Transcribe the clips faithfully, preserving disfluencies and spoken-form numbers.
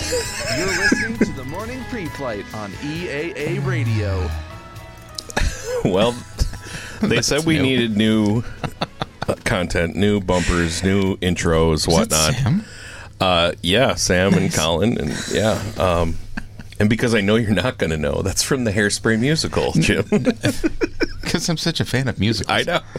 You're listening to the Morning Pre-Flight on E A A Radio. Well, they said we new. needed new uh, content, new bumpers, new intros, whatnot. Sam? Uh, yeah, Sam and Colin, and yeah. Um, and because I know you're not going to know, that's from the Hairspray musical, Jim. Because I'm such a fan of musicals. I know.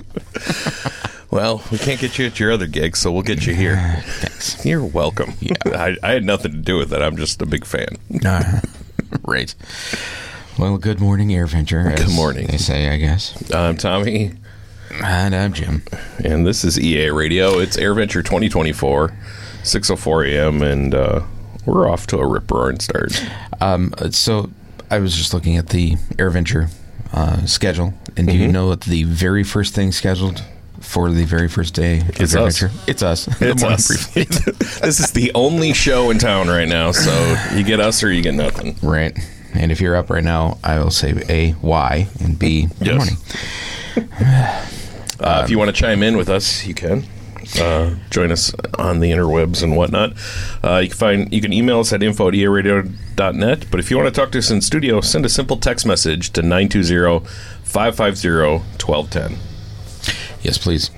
Well, we can't get you at your other gigs, so we'll get you here. Thanks. You're welcome. Yeah. I, I had nothing to do with it. I'm just a big fan. Uh, right. Well, good morning, AirVenture. Good morning. They say, I guess. I'm Tommy. And I'm Jim. And this is E A Radio. It's AirVenture twenty twenty-four, six oh four a.m., and uh, we're off to a rip-roaring start. Um, so I was just looking at the AirVenture uh, schedule, and do mm-hmm. you know what the very first thing scheduled for the very first day of it's AirVenture? Us. It's us. It's us. This is the only show in town right now, so you get us or you get nothing. Right. And if you're up right now, I will say A, why, and B, good yes. morning. uh, um, if you want to chime in with us, you can. Uh, join us on the interwebs and whatnot. Uh, you can find you can email us at info at e a radio dot net. But if you want to talk to us in studio, send a simple text message to nine two zero, five five zero, one two one zero. Yes, please.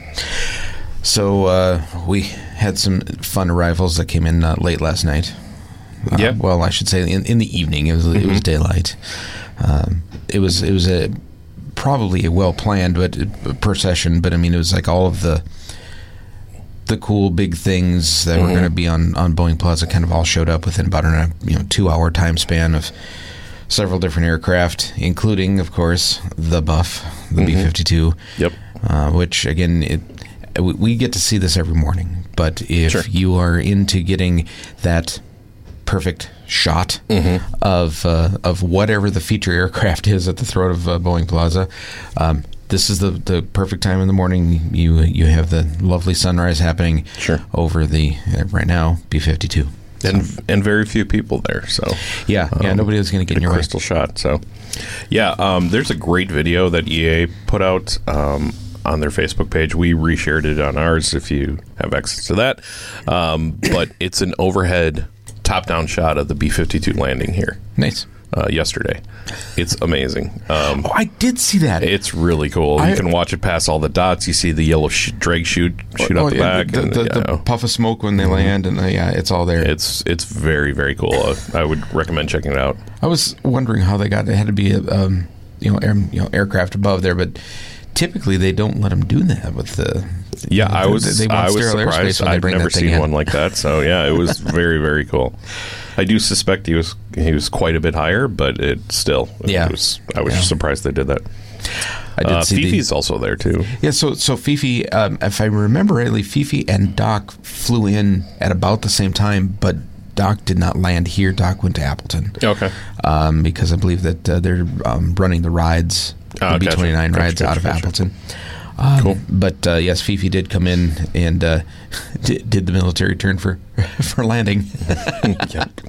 So uh, we had some fun arrivals that came in uh, late last night. Uh, yeah. Well, I should say in, in the evening. It was mm-hmm. it was daylight. Um, it was it was a probably a well planned but procession. But I mean, it was like all of the the cool big things that mm-hmm. were going to be on, on Boeing Plaza kind of all showed up within about a you know two hour time span of several different aircraft, including, of course, the Buff, the mm-hmm. B fifty-two. Yep. Uh, which again, it, we get to see this every morning. But if sure. you are into getting that perfect shot mm-hmm. of uh, of whatever the feature aircraft is at the throat of uh, Boeing Plaza, um, this is the, the perfect time in the morning. You you have the lovely sunrise happening sure. over the uh, right now B fifty-two, and so. and very few people there. So yeah, yeah, um, nobody was going to get in your crystal way. shot. So yeah, um, there's a great video that E A put out um, on their Facebook page. We reshared it on ours if you have access to that. Um, but it's an overhead top-down shot of the B fifty-two landing here. Nice. Uh, yesterday. It's amazing. Um, oh, I did see that. It's really cool. I, you can watch it pass all the dots. You see the yellow sh- drag chute shoot oh, out the yeah, back. The, and, the, yeah, the puff of smoke when they mm-hmm. land, and uh, yeah, it's all there. It's it's very, very cool. Uh, I would recommend checking it out. I was wondering how they got it. It had to be a um, you know, air, you know aircraft above there, but typically they don't let them do that with the. Yeah, you know, I was they, they I was surprised. I've never seen in. one like that. So yeah, it was very, very cool. I do suspect he was he was quite a bit higher, but it still yeah. It was, I was yeah. just surprised they did that. I did uh, see Fifi's the, also there too. Yeah, so so Fifi, um, if I remember rightly, Fifi and Doc flew in at about the same time, but Doc did not land here. Doc went to Appleton. Okay. Um, because I believe that uh, they're um, running the rides, uh, the B twenty-nine gotcha. rides gotcha, out of gotcha. Appleton. Um, cool. But uh, yes, Fifi did come in and uh, did, did the military turn for for landing. Yep.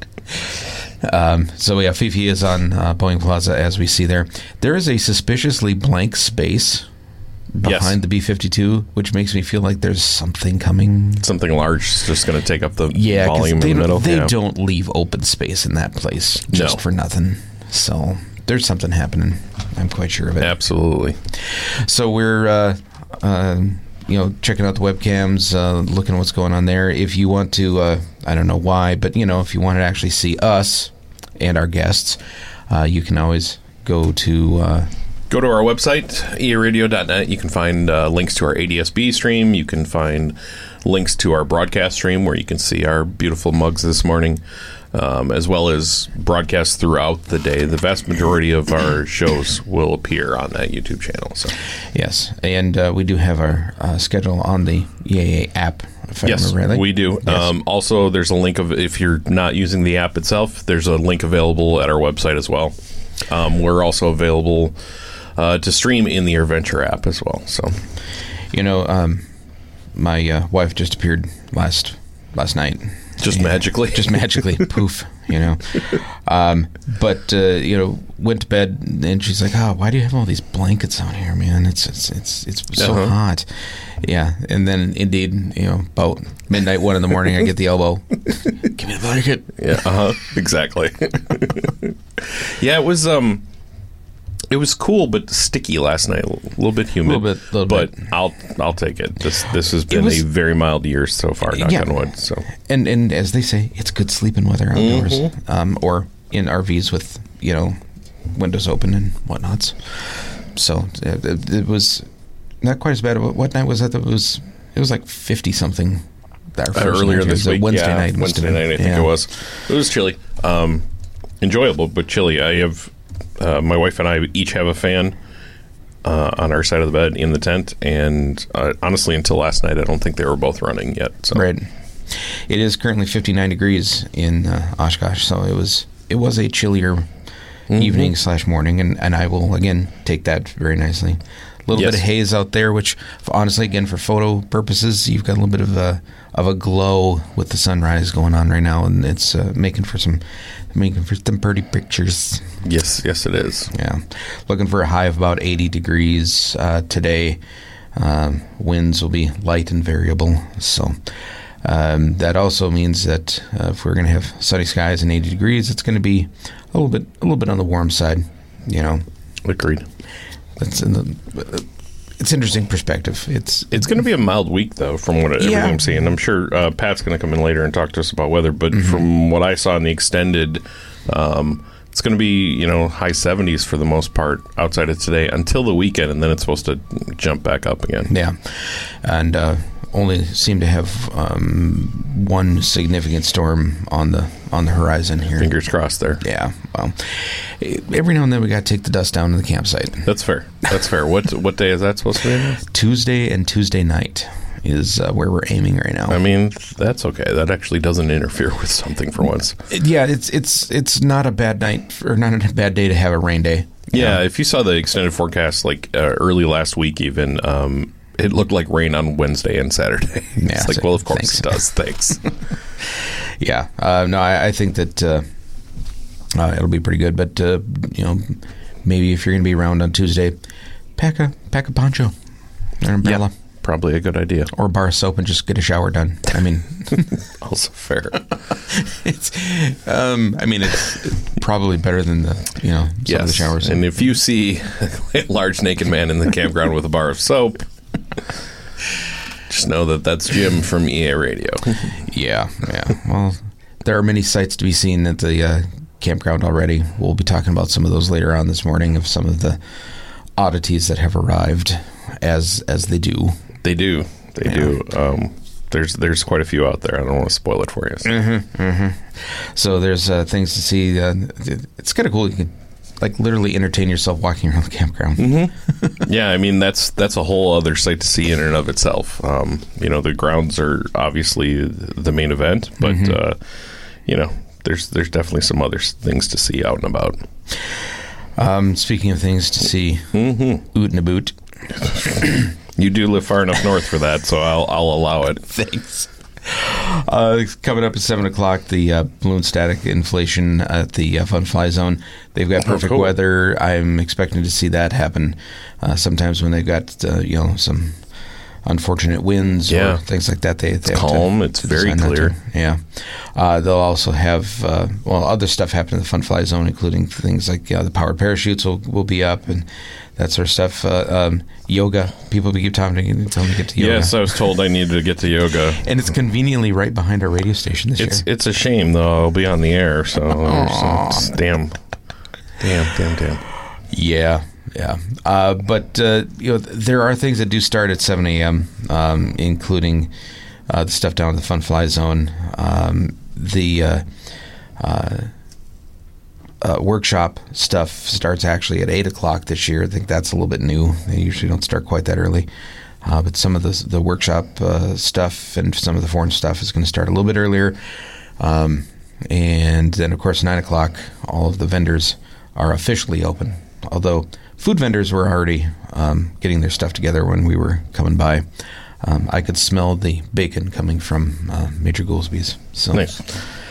Um, so yeah, Fifi is on uh, Boeing Plaza as we see there. There is a suspiciously blank space behind yes. the B fifty-two, which makes me feel like there's something coming. Something large is just going to take up the yeah, volume they, in the middle. They yeah. don't leave open space in that place just no. for nothing. So there's something happening. I'm quite sure of it. Absolutely. So we're, uh, uh, you know, checking out the webcams, uh, looking at what's going on there. If you want to, uh, I don't know why, but, you know, if you want to actually see us and our guests, uh, you can always go to... Uh, Go to our website, e a radio dot net. You can find uh, links to our A D S B stream. You can find links to our broadcast stream where you can see our beautiful mugs this morning, um, as well as broadcasts throughout the day. The vast majority of our shows will appear on that YouTube channel. So, yes, and uh, we do have our uh, schedule on the E A A app. If I yes, remember rightly. we do. Yes. Um, also, there's a link of if you're not using the app itself, there's a link available at our website as well. Um, we're also available uh, to stream in the AirVenture app as well. So, you know, um, my uh, wife just appeared last last night. Just Yeah. magically. Just magically, poof, you know. Um, but, uh, you know, went to bed, and she's like, oh, why do you have all these blankets out here, man? It's it's it's, it's so Uh-huh. hot. Yeah, and then, indeed, you know, about midnight, one in the morning, I get the elbow. Give me the blanket. Yeah, uh-huh, exactly. Yeah, it was um, it was cool but sticky last night. A little bit humid, Little bit, little but bit. I'll I'll take it. This this has been was- a very mild year so far. Knock Yeah. on wood. So And and as they say, it's good sleeping weather outdoors, um, or in R Vs with, you know, windows open and whatnots. So it, it, it was not quite as bad. What night was that? It was it was like fifty something. Our uh, first earlier night. It this was a week, Wednesday yeah, night. must have Wednesday been. night, I think Yeah. it was. It was chilly, um, enjoyable but chilly. I have uh, my wife and I each have a fan uh, on our side of the bed in the tent, and uh, honestly, until last night, I don't think they were both running yet. So. Right. It is currently fifty-nine degrees in uh, Oshkosh, so it was it was a chillier Mm-hmm. evening slash morning, and, and I will again take that very nicely. A little Yes. bit of haze out there, which honestly, again, for photo purposes, you've got a little bit of a of a glow with the sunrise going on right now, and it's uh, making for some making for some pretty pictures. Yes, yes, it is. Yeah, looking for a high of about eighty degrees uh, today. Um, winds will be light and variable, so um, that also means that uh, if we're going to have sunny skies and eighty degrees, it's going to be a little bit a little bit on the warm side. You know, Agreed. that's in the. It's interesting perspective. It's It's going to be a mild week, though, from what everything Yeah. I'm seeing. I'm sure uh, Pat's going to come in later and talk to us about weather, but Mm-hmm. from what I saw in the extended, um, it's going to be, you know, high seventies for the most part outside of today until the weekend, and then it's supposed to jump back up again. yeah, and uh, only seem to have um, one significant storm on the on the horizon here. Fingers crossed there. Yeah, well, every now and then we got to take the dust down to the campsite. That's fair. That's fair. What what day is that supposed to be? Tuesday and Tuesday night is uh, where we're aiming right now. I mean, that's okay. That actually doesn't interfere with something for once. Yeah, it's it's it's not a bad night or not a bad day to have a rain day. Yeah, if you saw the extended forecast, like uh, early last week, even um, it looked like rain on Wednesday and Saturday. Yeah, It's like, so well, of course thanks. it does. Thanks. Yeah, uh, no, I, I think that uh, uh, it'll be pretty good. But uh, you know, maybe if you're going to be around on Tuesday, pack a pack a poncho, an umbrella, Probably a good idea. or a bar of soap, and just get a shower done. I mean, Also fair. it's um, I mean, it's probably better than the you know some Yes. of the showers. And if you see a large naked man in the campground with a bar of soap, just know that that's Jim from E A Radio. Yeah, yeah. Well, there are many sights to be seen at the uh, campground already. We'll be talking about some of those later on this morning, of some of the oddities that have arrived, as as they do. They do. They Yeah. do. Um, there's there's quite a few out there. I don't want to spoil it for you. So. So there's uh, things to see. Uh, it's kind of cool. You can like literally entertain yourself walking around the campground. Yeah, I mean that's that's a whole other sight to see in and of itself. Um, you know, the grounds are obviously the main event, but uh, you know, there's there's definitely some other s- things to see out and about. Um, speaking of things to see, Mm-hmm. oot and a boot. You do live far enough north for that, so I'll I'll allow it. Thanks. Uh, coming up at seven o'clock, the uh, balloon static inflation at the uh, Fun Fly Zone. They've got Oh, perfect cool. weather. I'm expecting to see that happen. Uh, sometimes when they've got uh, you know some unfortunate winds Yeah. or things like that, they, they have calm. To, It's to very design that clear. to- Yeah, uh, they'll also have uh, well other stuff happen in the Fun Fly Zone, including things like uh, the powered parachutes will will be up and that sort of stuff. Uh, um, yoga. People keep telling me, telling me to get to yoga. Yes, I was told I needed to get to yoga. And it's conveniently right behind our radio station this It's year. it's a shame though. I'll be on the air, so there's- it's- damn, damn, damn, damn. Yeah, yeah. Uh, but uh, you know, there are things that do start at seven a.m., um, including uh, the stuff down in the Fun Fly Zone. Um, the uh, uh, uh, workshop stuff starts actually at eight o'clock this year. I think that's a little bit new. They usually don't start quite that early. Uh, but some of the the workshop uh, stuff and some of the foreign stuff is going to start a little bit earlier. Um, and then, of course, nine o'clock, all of the vendors are officially open. Although food vendors were already um, getting their stuff together when we were coming by. um, I could smell the bacon coming from uh, Major Goolsby's. So, Nice.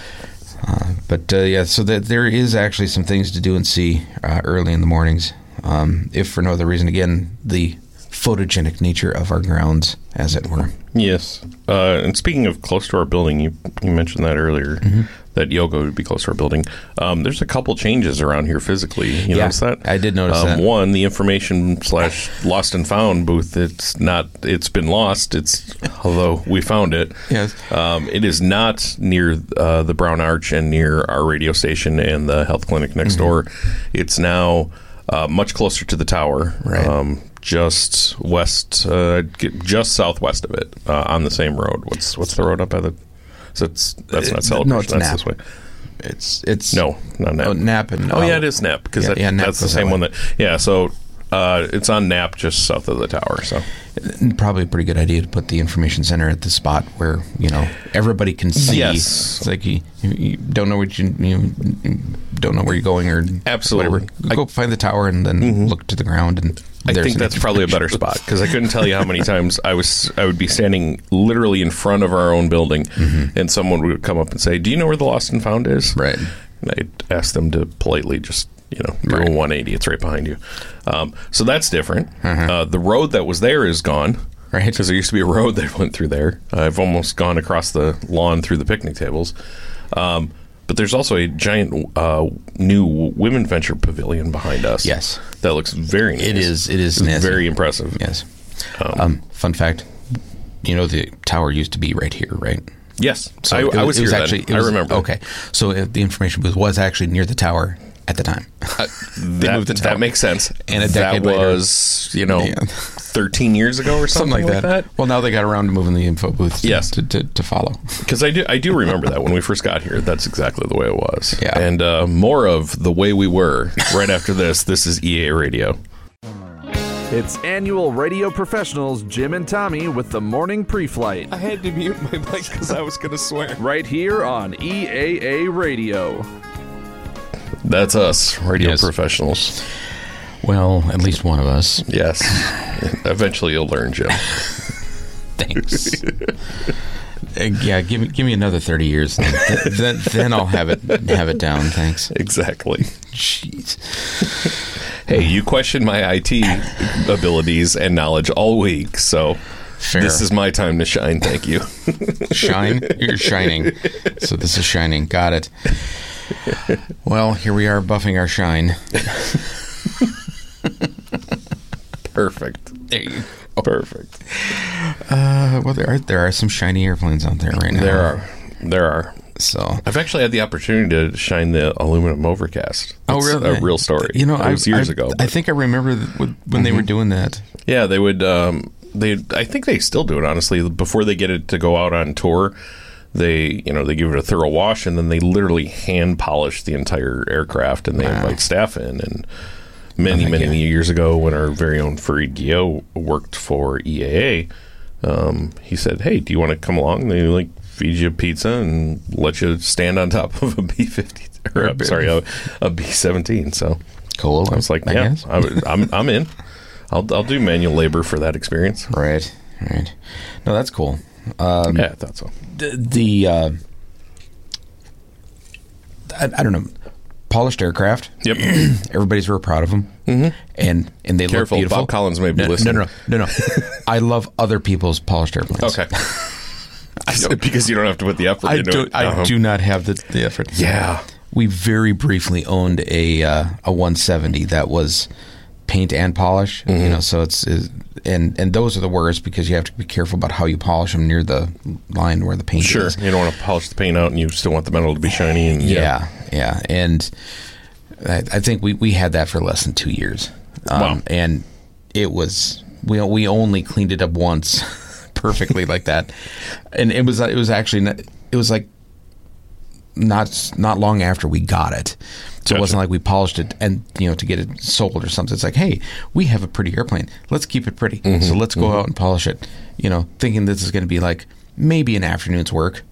uh, but uh, yeah, so that there is actually some things to do and see uh, early in the mornings, um, if for no other reason. Again, the photogenic nature of our grounds, as it were. Yes. Uh, and speaking of close to our building, you, you mentioned that earlier, mm-hmm. that yoga would be close to our building. Um, there's a couple changes around here physically. You Yeah, notice that? I did notice um, that. One, the information slash lost and found booth, it's not, it's been lost. It's, although we found it. Yes. Um, it is not near uh, the Brown Arch and near our radio station and the health clinic next Mm-hmm. door. It's now uh, much closer to the tower. Right. Um, just west, uh, get- just southwest of it, uh, on the same road. What's what's the road up by the? So it's that's not Celebration. no, it's that's Knapp. this way. It's it's No, not Knapp. Oh, Knapp and oh yeah, it is Knapp because yeah, that, yeah, Knapp that's the goes that same way. one that. Yeah, so uh, it's on Knapp, just south of the tower. So Probably a pretty good idea to put the information center at the spot where, you know, everybody can see. Yes. It's like you, you don't know what you, you don't know where you're going or Absolutely. whatever. Go find the tower and then Mm-hmm. look to the ground and I there's think the that's probably a better spot because I couldn't tell you how many times I was I would be standing literally in front of our own building, and someone would come up and say, "Do you know where the Lost and Found is?" Right. And I'd ask them to politely just, you know, do Right. a one eighty. It's right behind you. Um, so that's different. Uh-huh. Uh, the road that was there is gone. Right. Because there used to be a road that went through there. I've almost gone across the lawn through the picnic tables. Um, but there's also a giant uh, new Women Venture Pavilion behind us. Yes. That looks very nice. It is. It is It's nasty. very impressive. Yes. Um, Um, fun fact, you know, the tower used to be right here, right? Yes. So I, it I was it here then. actually, it I was- remember. Okay. So uh, the information booth was actually near the tower at the time. They That, moved the tower. that makes sense. And a that decade later- was, you know, Yeah. thirteen years ago or something, Something like that. Well, now they got around to moving the info booth to, Yes. to, to, to follow. Because I do, I do remember that when we first got here. That's exactly the way it was. Yeah. And uh, more of the way we were right after this. This is E A Radio. It's annual radio professionals Jim and Tommy with the morning pre-flight. I had to mute my mic because I was going to swear. Right here on E A A Radio. That's us, radio Yes. professionals. Well, at least one of us. Yes. Eventually you'll learn, Jim. Thanks. Uh, yeah, give me give me another thirty years, then, then then I'll have it have it down. Thanks. Exactly. Jeez. Hey, you questioned my I T abilities and knowledge all week, so Fair. this is my time to shine. Thank you. Shine. You're shining. So this is shining. Got it. Well, here we are buffing our shine. Perfect. There you Perfect. Uh, well, there are there are some shiny airplanes out there right now. There are. There are. So. I've actually had the opportunity to shine the aluminum overcast. Oh, It's really? a real story. You know, it was I, years I, ago. I but- think I remember th- when when they were doing that. yeah, they would. Um, they, I think they still do it. Honestly, before they get it to go out on tour, they, you know, they give it a thorough wash, and then they literally hand polish the entire aircraft, and they Wow. invite staff in. And many, Oh, many yeah. years ago, when our very own Fareed Guillot worked for E A A, um, he said, "Hey, do you want to come along?" And they like feed you pizza and let you stand on top of a B fifty, or I'm sorry, a, a B seventeen. So Cool. I was like, I "Yeah, guess. I, would- I'm, I'm in. I'll, I'll do manual labor for that experience." Right. Right. No, that's cool. Um, Yeah, I thought so. the, the uh, I, I don't know, polished aircraft. Yep. Everybody's real proud of them, mm-hmm. and and they Careful, look beautiful. Bob Collins may be no, listening. No, no, no, no. I love other people's polished airplanes. Okay. Because you don't have to put the effort I into do. it. I Uh-huh. do not have the, the effort. Yeah. We very briefly owned a uh, a one seventy that was paint and polish. Mm-hmm. You know, so it's, it's and and those are the worst because you have to be careful about how you polish them near the line where the paint Sure. is. You don't want to polish the paint out, and you still want the metal to be shiny. And Yeah, yeah, and I, I think we, we had that for less than two years. Um, Wow. And it was we we only cleaned it up once, perfectly like that, and it was it was actually not, it was like not not long after we got it. So Gotcha. it wasn't like we polished it and, you know, to get it sold or something. It's like, hey, we have a pretty airplane. Let's keep it pretty. Mm-hmm. So let's go out and polish it. You know, thinking this is going to be like maybe an afternoon's work.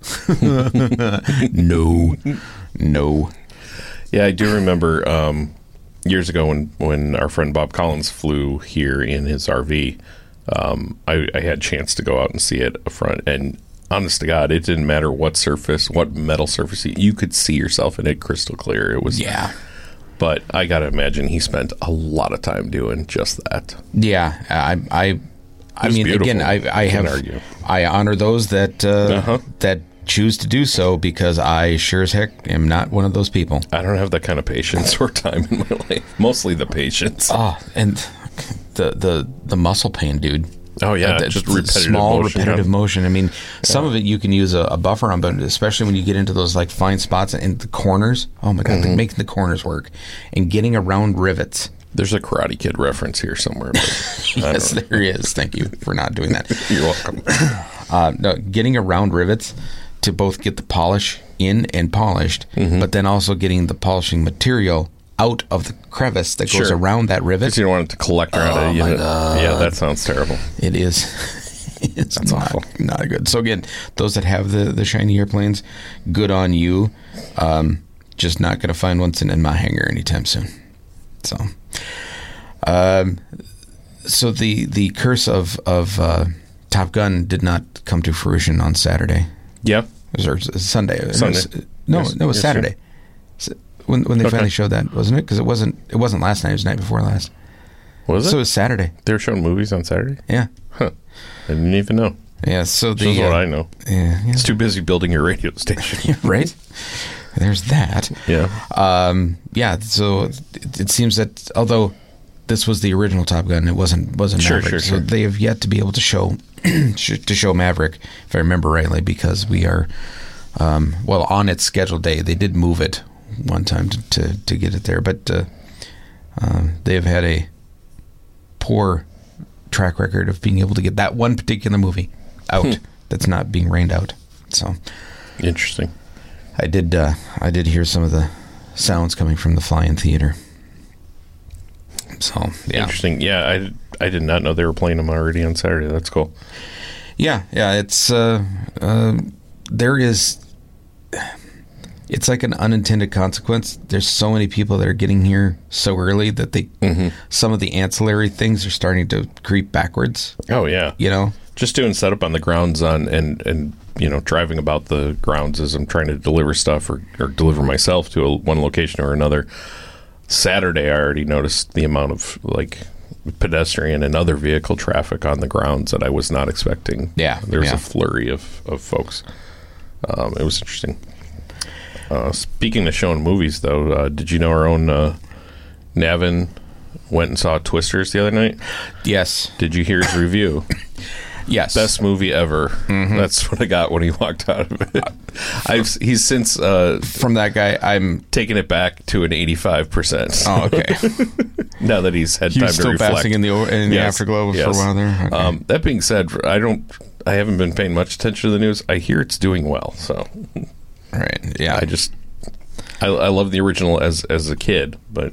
no, no. Yeah, I do remember um, years ago when, when our friend Bob Collins flew here in his R V. um, I, I had a chance to go out and see it up front, and honest to God, it didn't matter what surface, what metal surface, you could see yourself in it crystal clear. It was, Yeah. But I got to imagine he spent a lot of time doing just that. Yeah, I, I, I was mean, beautiful. again, I, I Can't have, argue. I honor those that uh, Uh-huh. that choose to do so, because I sure as heck am not one of those people. I don't have that kind of patience or time in my life. Mostly the patience. Oh, and the the the muscle pain, dude. Oh, yeah, Uh, the- just the repetitive small motion, repetitive yeah. motion. I mean, some of it you can use a, a buffer on, but especially when you get into those like fine spots in the corners. Oh my god, Mm-hmm. making the corners work and getting around rivets. There's a Karate Kid reference here somewhere. But I Yes, don't there is. Thank you for not doing that. know. You're welcome. Uh, no, getting around rivets to both get the polish in and polished, Mm-hmm. but then also getting the polishing material out of the crevice that goes Sure. around that rivet. Because you don't want it to collect around Oh, it. You my know? God. Yeah, that sounds terrible. It is. It's That's not, awful. not good. So again, those that have the, the shiny airplanes, good on you. Um, just not going to find one in my hangar anytime soon. So, um, so the the curse of of uh, Top Gun did not come to fruition on Saturday. Yeah. It was or Sunday. It was- Sunday. no, Yes, no, it was yes, Saturday. S- When when they Okay. finally showed that, wasn't it? Because it wasn't it wasn't last night. It was the night before last. Was it? So it was Saturday. They were showing movies on Saturday? Yeah, Huh. I didn't even know. yeah. So the Shows what uh, I know. yeah, yeah. It's too busy building your radio station. right? There's that. Yeah. Um, yeah. So it, it seems that although this was the original Top Gun, it wasn't wasn't Sure, Maverick. sure, So sure. they have yet to be able to show sh- to show Maverick, if I remember rightly, because we are um, well on its scheduled day. They did move it one time to to, to get it there, but uh, um, they have had a poor track record of being able to get that one particular movie out Hmm. that's not being rained out. So. Interesting. I did. Uh, I did hear some of the sounds coming from the fly-in theater. So yeah, Interesting. Yeah, I, I did not know they were playing them already on Saturday. That's cool. yeah, yeah. It's uh, uh, there is. It's like an unintended consequence. There's so many people that are getting here so early that they Mm-hmm. some of the ancillary things are starting to creep backwards. Oh, yeah. You know. Just doing setup on the grounds on and, and you know, driving about the grounds as I'm trying to deliver stuff or, or deliver myself to a, one location or another. Saturday, I already noticed the amount of, like, pedestrian and other vehicle traffic on the grounds that I was not expecting. Yeah, There was yeah. a flurry of, of folks. Um, it was interesting. Uh, speaking of showing movies, though, uh, did you know our own uh, Navin went and saw Twisters the other night? Yes. Did you hear his review? Yes. Best movie ever. Mm-hmm. That's what I got when he walked out of it. I've he's since uh, from that guy. I'm. taken it back to an eighty-five percent. Oh, okay. Now that he's had He time was to still reflect. basking in the o- in the Yes, afterglow for yes. a while there. Okay. Um, that being said, I don't. I haven't been paying much attention to the news. I hear it's doing well, so right. Yeah. I just I, I love the original as as a kid, but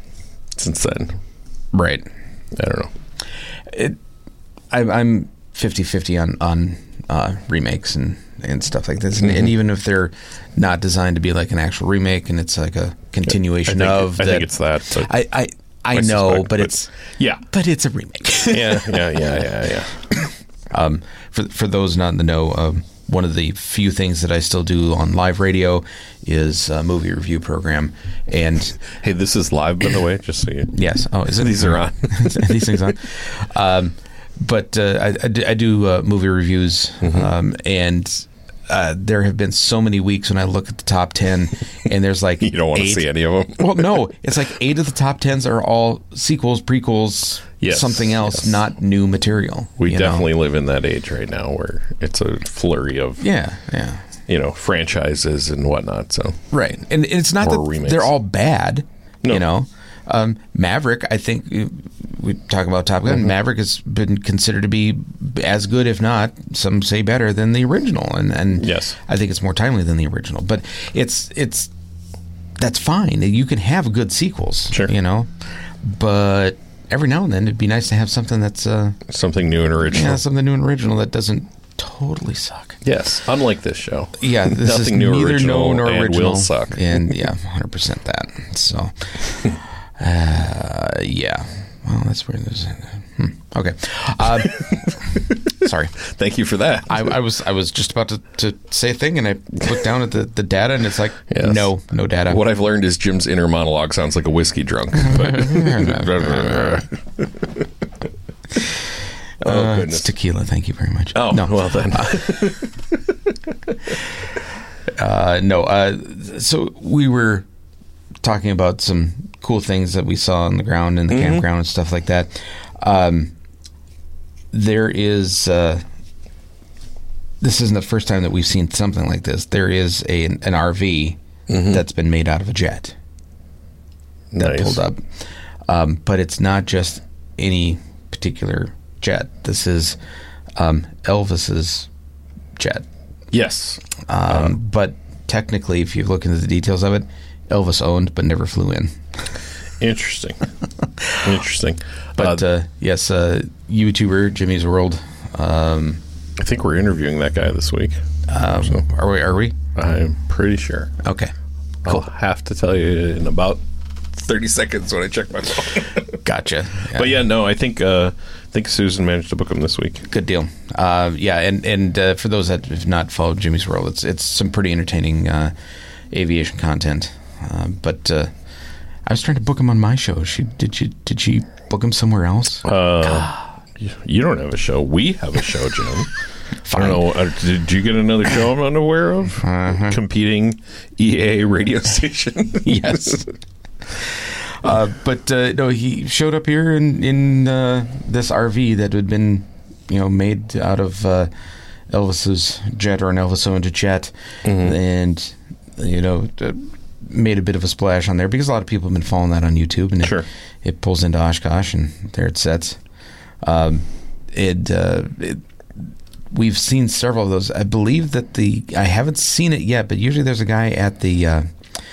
since then, right. I don't know. It, I, I'm fifty-fifty on on uh, remakes and, and stuff like this, and, Mm-hmm. and even if they're not designed to be like an actual remake, and it's like a continuation I think, of I that. think it's that. But I I, I I know, suspect, but, but- it's yeah, but it's a remake. yeah, yeah, yeah, yeah, yeah. Um, for for those not in the know, um, one of the few things that I still do on live radio is a movie review program, and Hey, this is live, by the way, just so you. yes, oh, is it? These are on. These things on. Um, but uh, I, I do, I do uh, movie reviews, Mm-hmm. um, and uh, there have been so many weeks when I look at the top ten, and there's like You don't want to eight- see any of them. Well, no, it's like eight of the top tens are all sequels, prequels, Yes, something else, yes. not new material. We you know? definitely live in that age right now where it's a flurry of yeah, yeah. you know franchises and whatnot. So Right, and it's not Or that remakes. they're all bad. No. You know, um, Maverick. I think uh, we talk about Top Gun. Mm-hmm. Maverick has been considered to be as good, if not some say better than the original, and and Yes. I think it's more timely than the original. But it's it's that's fine. You can have good sequels. Sure. You know, but every now and then it'd be nice to have something that's uh something new and original. yeah something new and original that doesn't totally suck. Yes, unlike this show. Yeah, this Nothing is new, neither original, known nor and original. will suck. And yeah, one hundred percent that. So, uh, yeah. Well, that's where there's. Hmm. Okay. Uh, sorry. Thank you for that. I, I was I was just about to, to say a thing, and I looked down at the, the data, and it's like, Yes. no, no data. What I've learned is Jim's inner monologue sounds like a whiskey drunk. But oh, Uh, goodness. it's tequila. Thank you very much. Oh, no. well then. Uh, no. Uh, so we were talking about some cool things that we saw on the ground in the Mm-hmm. campground and stuff like that. Um, there is. Uh, this isn't the first time that we've seen something like this. There is a an R V Mm-hmm. that's been made out of a jet that Nice. pulled up, um, but it's not just any particular jet. This is um, Elvis's jet. Yes. Um, but technically, if you look into the details of it, Elvis owned but never flew in. Interesting. Interesting. But Uh, uh, yes, uh, YouTuber Jimmy's World. Um, I think we're interviewing that guy this week. um, So- are we? Are we? I'm pretty sure. Okay. I'll have to tell you in about thirty seconds when I check my phone. Gotcha. But yeah, no, I think uh, I think Susan managed to book him this week. Good deal. Uh, yeah, and and uh, for those that have not followed Jimmy's World, it's it's some pretty entertaining uh, aviation content. Uh, but uh, I was trying to book him on my show. She did she did she book him somewhere else? Uh, you- you don't have a show. We have a show, Jim. Fine. I don't know. Uh, did you get another show I'm unaware of? Uh-huh. Competing E A radio station? Yes. Uh, but uh, no, he showed up here in in uh, this R V that had been, you know, made out of uh, Elvis's jet, or an Elvis-owned jet, Mm-hmm. and you know, uh, made a bit of a splash on there because a lot of people have been following that on YouTube, and it, Sure. it pulls into Oshkosh, and there it sets. Um, it, uh, it we've seen several of those. I believe that the I haven't seen it yet, but usually there's a guy at the. Uh,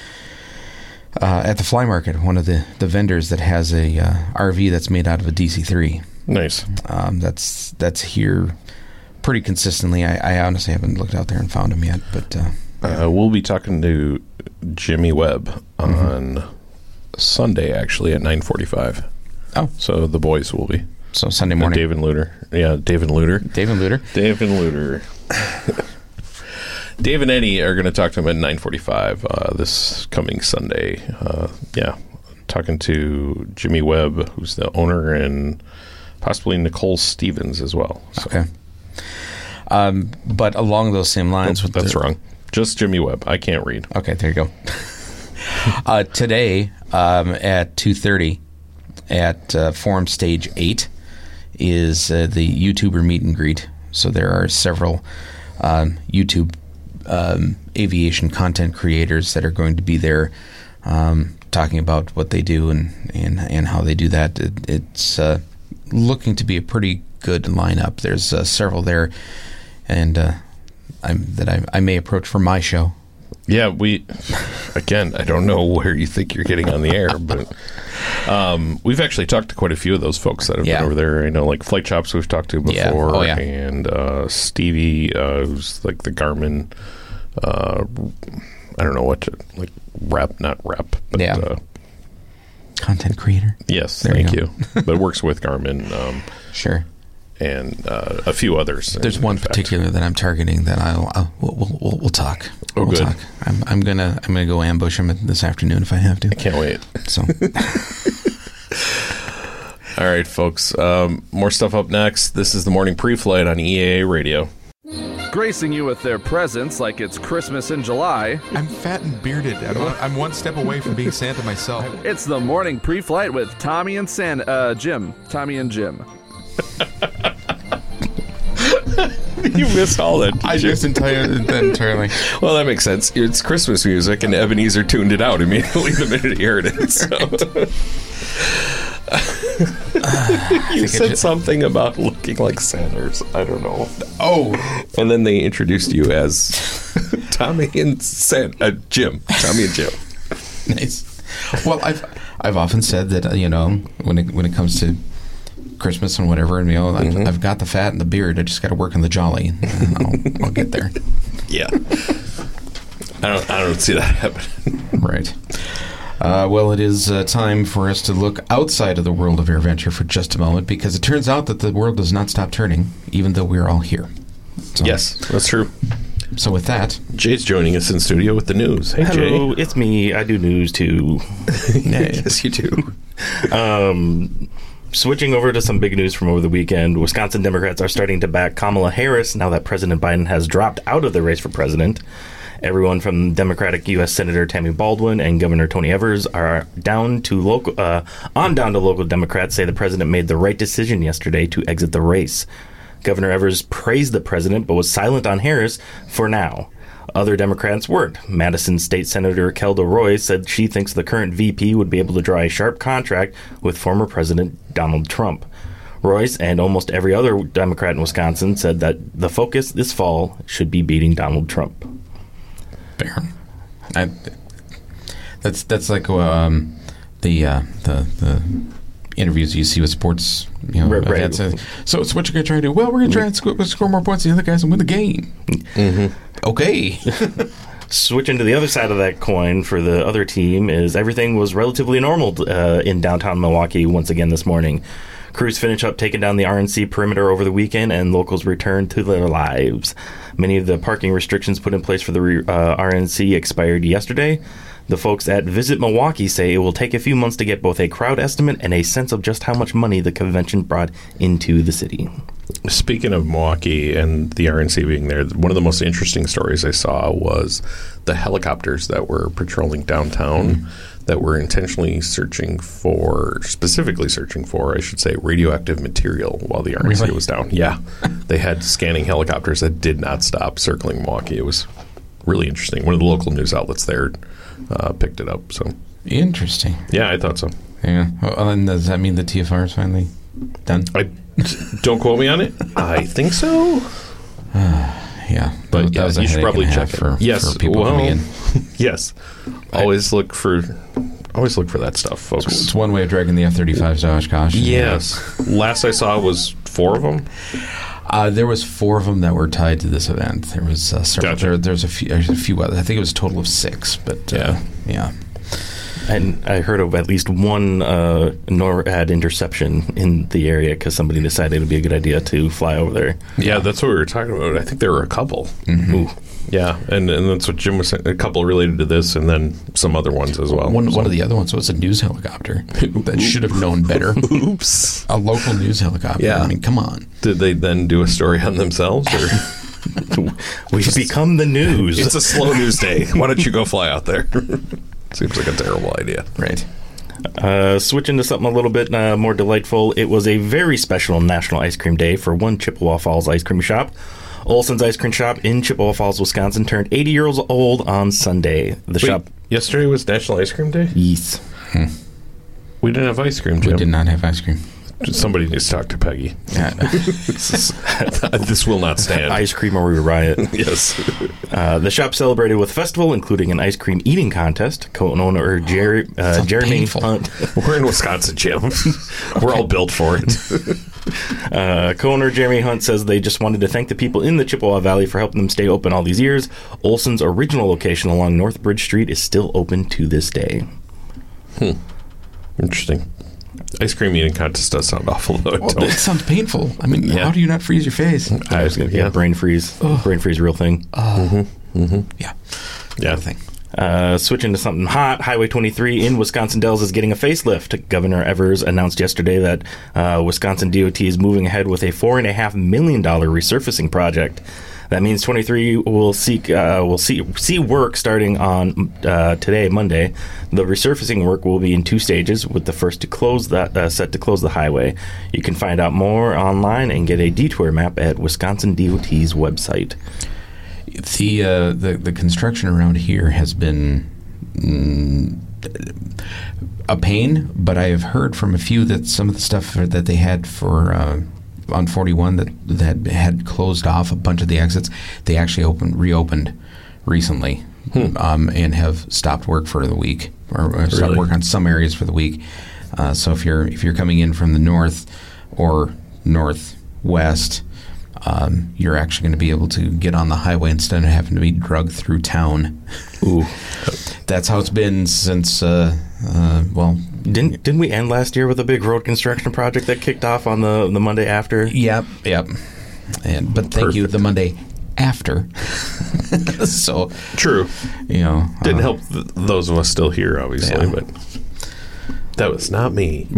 Uh, at the fly market, one of the, the vendors that has a uh, R V that's made out of a D C three. Nice. Um, that's that's here pretty consistently. I, I honestly haven't looked out there and found him yet, but uh, Uh, we'll be talking to Jimmy Webb on Sunday, actually, at nine forty-five. oh, So the boys will be. so Sunday And morning. David Luter. Yeah, David Luter. David Luter. David Luter. Dave and Eddie are going to talk to him at nine forty-five uh, this coming Sunday. Uh, yeah, talking to Jimmy Webb, who's the owner, and possibly Nicole Stevens as well. So Okay. Um, but along those same lines, with that's the, wrong. Just Jimmy Webb. I can't read. Okay, there you go. uh, today um, at two thirty at uh, Forum Stage eight is uh, the YouTuber meet and greet. So there are several um, YouTube um, aviation content creators that are going to be there um, talking about what they do and, and, and how they do that. It, it's uh, looking to be a pretty good lineup. There's uh, several there, and uh, I'm, that I, I may approach for my show. Yeah, we, again, I don't know where you think you're getting on the air, but um, we've actually talked to quite a few of those folks that have Yeah. been over there. I know, like Flight Chops we've talked to before, Yeah. Oh, yeah. and uh, Stevie, uh, who's like the Garmin, uh, I don't know what to, like, rep, not rep, but Yeah. uh, Content creator. yes, There you thank go. you. But works with Garmin um, Sure. and uh, a few others. There's in one fact. particular that I'm targeting that I'll, I'll we'll, we'll, we'll, we'll talk. Oh, we'll good. Talk. I'm, I'm gonna I'm gonna go ambush him this afternoon if I have to. Can't wait. So All right, folks. Um, more stuff up next. This is the morning pre-flight on E A A Radio. Gracing you with their presents like it's Christmas in July, I'm fat and bearded. I'm one, I'm one step away from being Santa myself. it's the morning pre-flight with Tommy and San, uh, Jim. Tommy and Jim. You missed all that. I just entirely entirely. Well, that makes sense. It's Christmas music, and Ebenezer tuned it out immediately the minute he heard it. So. You said just- something about looking like Sanders. I don't know. Oh, And then they introduced you as Tommy and San- uh, Jim. Tommy and Jim. nice. Well, I've I've often said that uh, you know when it when it comes to Christmas and whatever, and you know I've, Mm-hmm. I've got the fat and the beard. I just got to work on the jolly. And I'll, I'll get there. Yeah. I don't. I don't see that happening. Right. Uh, well, it is uh, time for us to look outside of the world of AirVenture for just a moment, because it turns out that the world does not stop turning, even though we're all here. So, Yes, that's true. So with that, Jay's joining us in studio with the news. Hey, Hello, Jay. it's me. I do news too. Yes, you do. Um, switching over to some big news from over the weekend, Wisconsin Democrats are starting to back Kamala Harris now that President Biden has dropped out of the race for president. Everyone from Democratic U S Senator Tammy Baldwin and Governor Tony Evers are down to local, uh, on down to local Democrats say the president made the right decision yesterday to exit the race. Governor Evers praised the president but was silent on Harris for now. Other Democrats weren't. Madison State Senator Kelda Roy said she thinks the current V P would be able to draw a sharp contract with former President Donald Trump. Royce and almost every other Democrat in Wisconsin said that the focus this fall should be beating Donald Trump. fair. I, that's that's like um, the uh, the the interviews you see with sports. You know, Right, right. events. Uh, So, so what you're going to try to do? Well, we're going to try and score, score more points than the other guys and win the game. Mm-hmm. Okay. Switching to the other side of that coin for the other team is everything was relatively normal uh, in downtown Milwaukee once again this morning. Crews finish up taking down the R N C perimeter over the weekend, and locals return to their lives. Many of the parking restrictions put in place for the re- uh, R N C expired yesterday. The folks at Visit Milwaukee say it will take a few months to get both a crowd estimate and a sense of just how much money the convention brought into the city. Speaking of Milwaukee and the R N C being there, one of the most interesting stories I saw was the helicopters that were patrolling downtown mm-hmm. that were intentionally searching for, specifically searching for, I should say, radioactive material while the R N C Really? was down. Yeah. They had scanning helicopters that did not stop circling Milwaukee. It was really interesting. One of the local news outlets there uh, picked it up. So Interesting. yeah, I thought so. Yeah. Well, and does that mean the T F R is finally done? I don't quote me on it. I think so. Yeah. But that yeah, was a you should headache probably and a check half it. for, Yes, for people well, coming in. Yes. Always look for always look for that stuff, folks. It's one way of dragging the F thirty-fives to Oshkosh. Yes. Last I saw was four of them. Uh, there was four of them that were tied to this event. There was uh, several. Gotcha. There, there's a few. There's a few others. I think it was a total of six. But uh, Yeah. yeah. And I heard of at least one uh, NORAD interception in the area because somebody decided it would be a good idea to fly over there. Yeah, that's what we were talking about. I think there were a couple. Mm-hmm. Ooh. Yeah, and, and that's what Jim was saying. A couple related to this, and then some other ones as well. One So- one of the other ones was a news helicopter that should have known better. Oops. A local news helicopter. Yeah. I mean, come on. Did they then do a story on themselves? Or We've become the news. it's a slow news day. Why don't you go fly out there? Seems like a terrible idea. Right. Uh, switching to something a little bit uh, more delightful, it was a very special National Ice Cream Day for one Chippewa Falls ice cream shop. Olson's Ice Cream Shop in Chippewa Falls, Wisconsin, turned eighty years old on Sunday. The Wait, shop... yesterday was National Ice Cream Day? Yes. We didn't have ice cream, We Jim. did not have ice cream. Somebody needs to talk to Peggy. Yeah. This will not stand. Ice cream or we riot. Yes. Uh, the shop celebrated with a festival, including an ice cream eating contest. Co-owner Jerry, uh, Sounds Jeremy painful. Hunt... We're in Wisconsin, Jim. We're all built for it. Uh, co-owner Jeremy Hunt says they just wanted to thank the people in the Chippewa Valley for helping them stay open all these years. Olson's original location along North Bridge Street is still open to this day. Interesting. Ice cream eating contest does sound awful, though. Well, Don't- that sounds painful. I mean, Yeah. how do you not freeze your face? I was gonna, yeah, Yeah. brain freeze. Brain freeze, real thing. Yeah. yeah. Thing. Uh, switching to something hot, Highway twenty-three in Wisconsin Dells is getting a facelift. Governor Evers announced yesterday that uh, Wisconsin D O T is moving ahead with a four and a half million dollar resurfacing project. That means twenty-three will seek uh, will see see work starting on uh, today, Monday. The resurfacing work will be in two stages, with the first to close that uh, set to close the highway. You can find out more online and get a detour map at Wisconsin D O T's website. The, uh, the the construction around here has been mm, a pain, but I have heard from a few that some of the stuff that they had for uh, on forty-one that that had closed off a bunch of the exits, they actually opened reopened recently, Hmm. um, and have stopped work for the week or, or stopped Really? work on some areas for the week. Uh, so if you're if you're coming in from the north or northwest. um, you're actually going to be able to get on the highway instead of having to be drugged through town. Ooh. That's how it's been since, uh, uh, well... Didn't didn't we end last year with a big road construction project that kicked off on the, the Monday after? Yep, yep. And, but thank you, Perfect. the Monday after. So, True. you know... Didn't uh, help th- those of us still here, obviously, Yeah. but that was not me.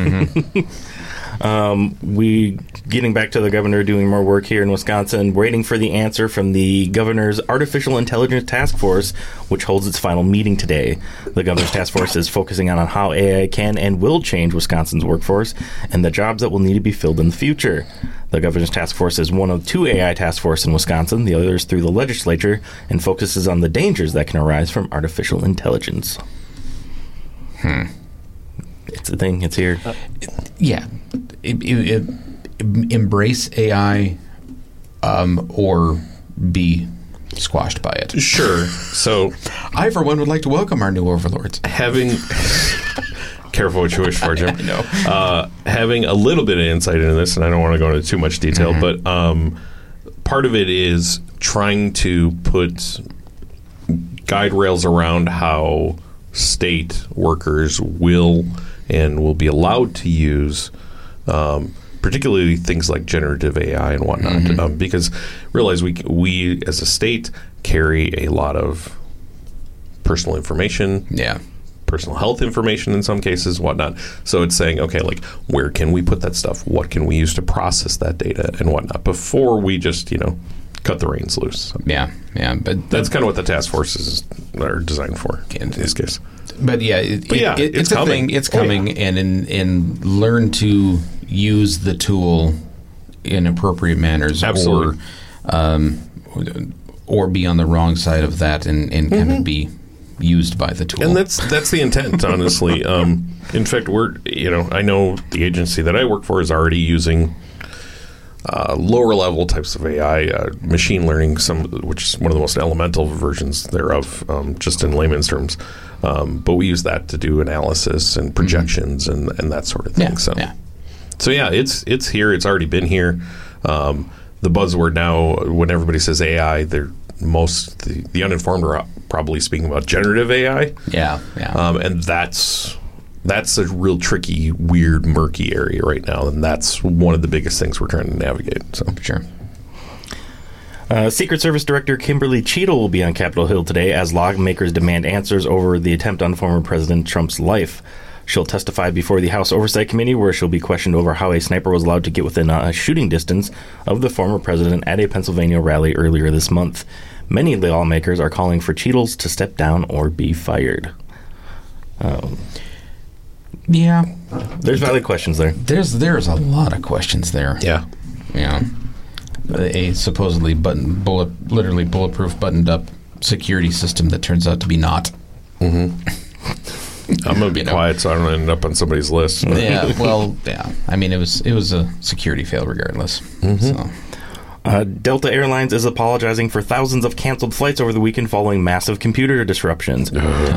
Um, we getting back to the governor doing more work here in Wisconsin, waiting for the answer from the governor's Artificial Intelligence Task Force, which holds its final meeting today. The governor's task force is focusing on how A I can and will change Wisconsin's workforce and the jobs that will need to be filled in the future. The governor's task force is one of two A I task forces in Wisconsin. The other is through the legislature and focuses on the dangers that can arise from artificial intelligence. Hmm. It's a thing. It's here. Yeah. It, it, it, embrace A I um, or be squashed by it. Sure. So I, for one, would like to welcome our new overlords. having... Careful what you wish for, Jim. I know. Uh, having a little bit of insight into this, and I don't want to go into too much detail, Mm-hmm. but um, part of it is trying to put guide rails around how state workers will and will be allowed to use um, particularly things like generative A I and whatnot, Mm-hmm. um, because realize we we as a state carry a lot of personal information, Yeah. personal health information in some cases, whatnot. So it's saying, okay, like, where can we put that stuff? What can we use to process that data and whatnot before we just, you know, cut the reins loose? So Yeah. Yeah. But that's kind of what the task forces are designed for in this case. But yeah, it, But yeah, it, it, it's it's, a coming. thing. It's Oh, coming, yeah. and in, and learn to use the tool in appropriate manners, Absolutely. or um, or be on the wrong side of that, and, and kind of be used by the tool. And that's that's the intent, honestly. Um, in fact, we're you know I know the agency that I work for is already using uh, lower level types of A I, uh, machine learning, some which is one of the most elemental versions thereof, um, just in layman's terms. Um, but we use that to do analysis and projections and, and that sort of thing. yeah, so yeah. so yeah, it's it's here. It's already been here. Um, the buzzword now, when everybody says A I, they're most the, the uninformed are probably speaking about generative A I. Yeah, yeah. Um, and that's that's a real tricky, weird, murky area right now, and that's one of the biggest things we're trying to navigate. So Sure. Uh, Secret Service Director Kimberly Cheadle will be on Capitol Hill today as lawmakers demand answers over the attempt on former President Trump's life. She'll testify before the House Oversight Committee, where she'll be questioned over how a sniper was allowed to get within a shooting distance of the former president at a Pennsylvania rally earlier this month. Many lawmakers are calling for Cheadle's to step down or be fired. Um, Yeah. there's valid questions there. There's there's a lot of questions there. yeah, Yeah. A supposedly button bullet, literally bulletproof, buttoned up security system that turns out to be not. I'm gonna be You know. quiet so I don't end up on somebody's list. Yeah. Well, yeah. I mean, it was it was a security fail regardless. So. Uh, Delta Airlines is apologizing for thousands of canceled flights over the weekend following massive computer disruptions.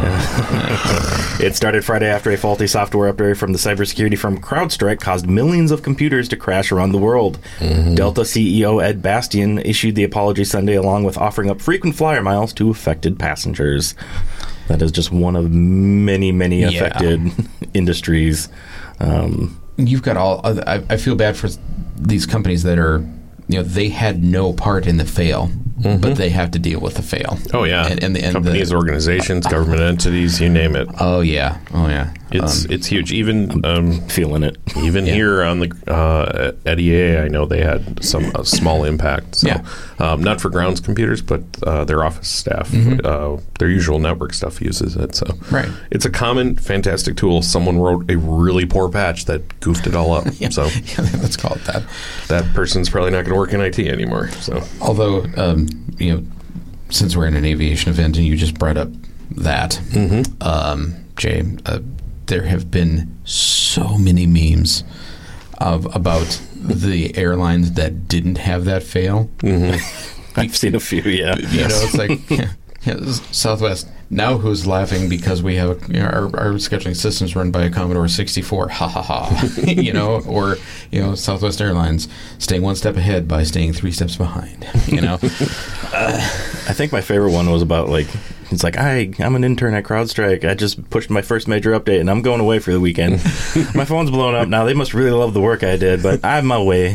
It started Friday after a faulty software update from the cybersecurity firm CrowdStrike caused millions of computers to crash around the world. Delta C E O Ed Bastian issued the apology Sunday along with offering up frequent flyer miles to affected passengers. That is just one of many, many Yeah. affected industries. Um, You've got all. I, I feel bad for these companies that are, you know, they had no part in the fail, but they have to deal with the fail. Oh yeah, and, and, the, and companies, the, organizations, government entities, you name it. Oh yeah, oh yeah. It's Um, it's huge. Even um, feeling it. even Yeah. here on the uh, at E A, I know they had some a small impact. So, Yeah. um, not for grounds computers, but uh, their office staff, uh, their usual network stuff uses it. So Right. it's a common, fantastic tool. Someone wrote a really poor patch that goofed it all up. yeah, So yeah, let's call it that. that person's probably not going to work in I T anymore. So Although, um, you know, since we're in an aviation event and you just brought up that, um, Jay, uh, there have been so many memes of about the airlines that didn't have that fail. I've seen a few, yeah. You know, it's like Yeah, this is Southwest. Now who's laughing because we have a, you know, our, our scheduling system's run by a Commodore sixty-four, ha ha ha, you know, or, you know, Southwest Airlines staying one step ahead by staying three steps behind, you know. uh, I think my favorite one was about, like, it's like, I, I'm an intern at CrowdStrike. I just pushed my first major update, and I'm going away for the weekend. My phone's blown up now. They must really love the work I did, but I'm away.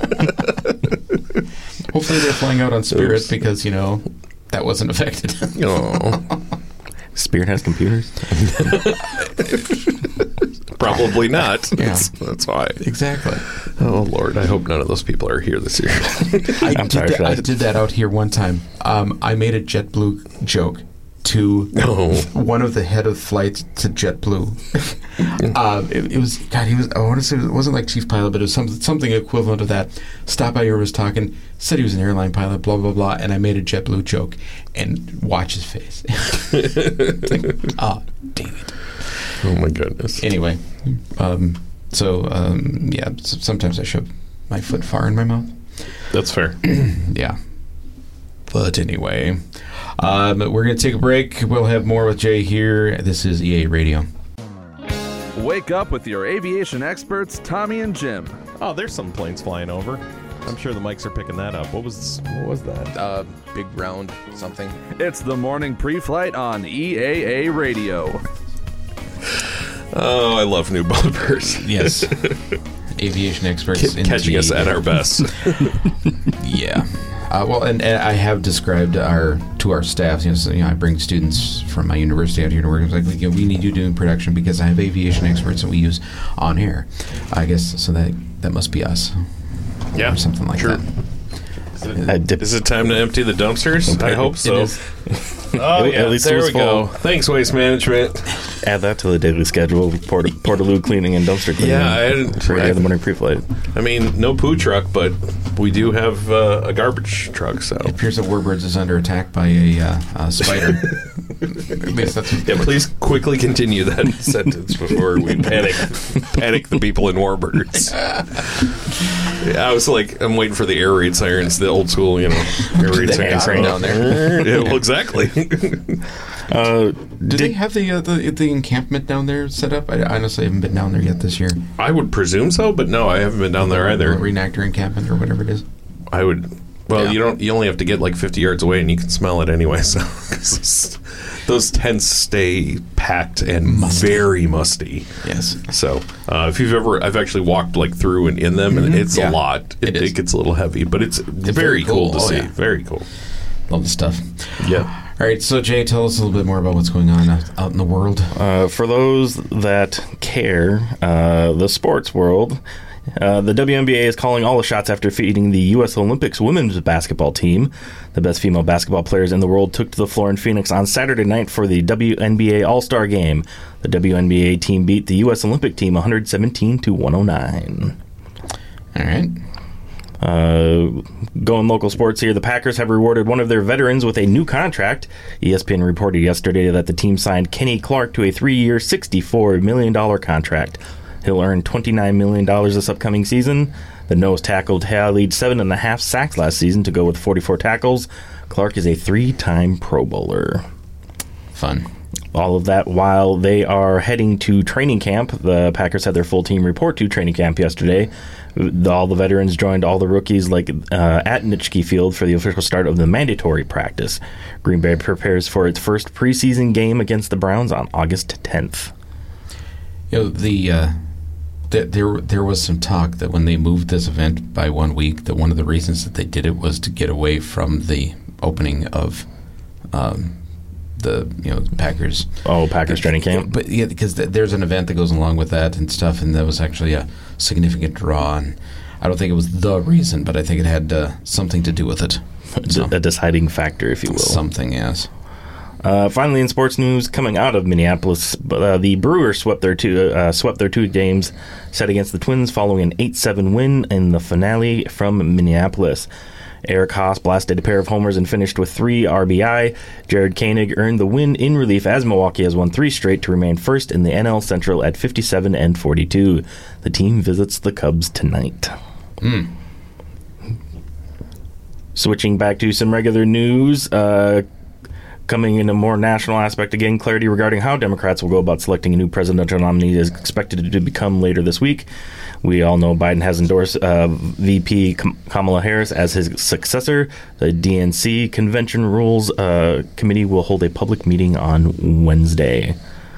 Hopefully they're flying out on Spirit Oops. because, you know, that wasn't affected. Oh. Spirit has computers? Probably not. Yeah. That's, that's why. Exactly. Oh, Lord. I hope none of those people are here this year. I, I'm did sorry, that, I did that out here one time. Um, I made a JetBlue joke to oh. one of the head of flight to JetBlue. uh, it, it was, God, he was, I want to say it wasn't like chief pilot, but it was some, something equivalent of that. Stopped by here, was talking, said he was an airline pilot, blah, blah, blah, and I made a JetBlue joke, and watch his face. It's like, oh, dang it. Oh, my goodness. Anyway, um, so, um, yeah, sometimes I shove my foot far in my mouth. That's fair. Yeah. But anyway, um, we're going to take a break. We'll have more with Jay here. This is E A Radio. Wake up with your aviation experts, Tommy and Jim. Oh, there's some planes flying over. I'm sure the mics are picking that up. What was what was that? Uh, big round something. It's the morning pre-flight on E A A Radio. Oh, I love new bumpers. Yes. Aviation experts. C- catching us at our best. Yeah. Uh, well, and, and I have described our to our staff. You know, so, you know, I bring students from my university out here to work. It's like, you know, we need you doing production because I have aviation experts that we use on air. I guess so that that must be us. Yeah, or something like sure. that. Dip- Is it time to empty the dumpsters? I hope so. Oh, yeah, At least there it was we go. full. Thanks, Waste Management. Add that to the daily schedule. Port- Portaloo cleaning and dumpster cleaning. Yeah, I didn't- For I- the morning pre-flight. I mean, no poo truck, but we do have uh, a garbage truck, so. It appears that Warbirds is under attack by a, uh, a spider. At least that's what Yeah, please quickly continue that sentence before we panic panic the people in Warbirds. Yeah, I was like, I'm waiting for the air raid sirens, the old school, you know, air raid The sirens train down there. Yeah, well, exactly. Uh, Do they have the, uh, the the encampment down there set up? I honestly haven't been down there yet this year. I would presume so, but no, I haven't been down there either. Reenactor encampment or whatever it is. I would. Well, Yeah. you don't. You only have to get like fifty yards away, and you can smell it anyway. So 'cause those tents stay packed and Musty. very musty. Yes. So uh, if you've ever, I've actually walked like through and in them, and it's Yeah. a lot. It, It is. it gets a little heavy, but it's, very, very cool, cool. to Oh, see. yeah. Very cool. Love the stuff. Yeah. All right, so Jay, tell us a little bit more about what's going on out, out in the world. Uh, for those that care, uh, the sports world, uh, the W N B A is calling all the shots after defeating the U S Olympics women's basketball team. The best female basketball players in the world took to the floor in Phoenix on Saturday night for the W N B A All-Star Game. The W N B A team beat the U S Olympic team one seventeen to one oh nine. All right. Uh, going local sports here, the Packers have rewarded one of their veterans with a new contract. E S P N reported yesterday that the team signed Kenny Clark to a three-year, sixty-four million dollars contract. He'll earn twenty-nine million dollars this upcoming season. The nose tackle tallied seven and a half sacks last season to go with forty-four tackles. Clark is a three-time Pro Bowler. Fun. All of that while they are heading to training camp. The Packers had their full team report to training camp yesterday. All the veterans joined all the rookies like uh, at Nitschke Field for the official start of the mandatory practice. Green Bay prepares for its first preseason game against the Browns on August tenth. You know, the uh, th- there there was some talk that when they moved this event by one week, that one of the reasons that they did it was to get away from the opening of um, the you know Packers. Oh, Packers training camp. But yeah, because th- there's an event that goes along with that and stuff, and that was actually a significant draw. And I don't think it was the reason, but I think it had uh, something to do with it. So, A deciding factor, if you will. something, yes. Uh, finally, in sports news, coming out of Minneapolis, uh, the Brewers swept their two uh, swept their two games set against the Twins following an eight seven win in the finale from Minneapolis. Eric Haas blasted a pair of homers and finished with three R B I. Jared Koenig earned the win in relief as Milwaukee has won three straight to remain first in the N L Central at fifty-seven and forty-two. The team visits the Cubs tonight. Mm. Switching back to some regular news, uh, Coming in a more national aspect again, clarity regarding how Democrats will go about selecting a new presidential nominee is expected to become later this week. We all know Biden has endorsed uh, V P Kamala Harris as his successor. The D N C Convention Rules uh, Committee will hold a public meeting on Wednesday.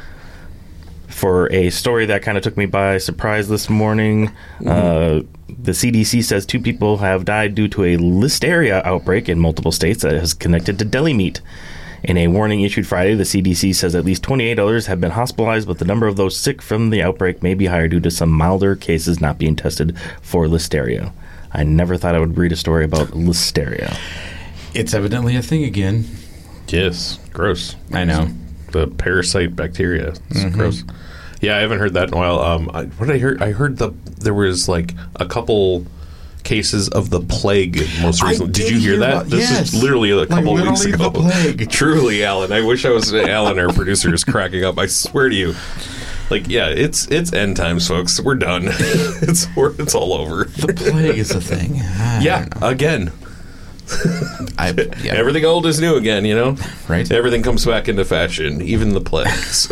For a story that kind of took me by surprise this morning, mm-hmm. uh, the C D C says two people have died due to a listeria outbreak in multiple states that is connected to deli meat. In a warning issued Friday, the C D C says at least twenty-eight others have been hospitalized, but the number of those sick from the outbreak may be higher due to some milder cases not being tested for listeria. I never thought I would read a story about listeria. It's evidently a thing again. Yes, gross. I know. The parasite bacteria. It's mm-hmm. gross. Yeah, I haven't heard that in a while. Um, I, what did I hear? I heard the there was like a couple cases of the plague most recently. I did, did you hear, hear that? about, this yes. is literally a couple like weeks ago. The plague. Truly, Alan. I wish I was Alan, our producer, is cracking up. I swear to you. Like, yeah, it's it's end times, folks. We're done. it's we're, it's all over. The plague is a thing. I yeah, again. I, yeah. Everything old is new again, you know? Right. Everything comes back into fashion, even the plagues.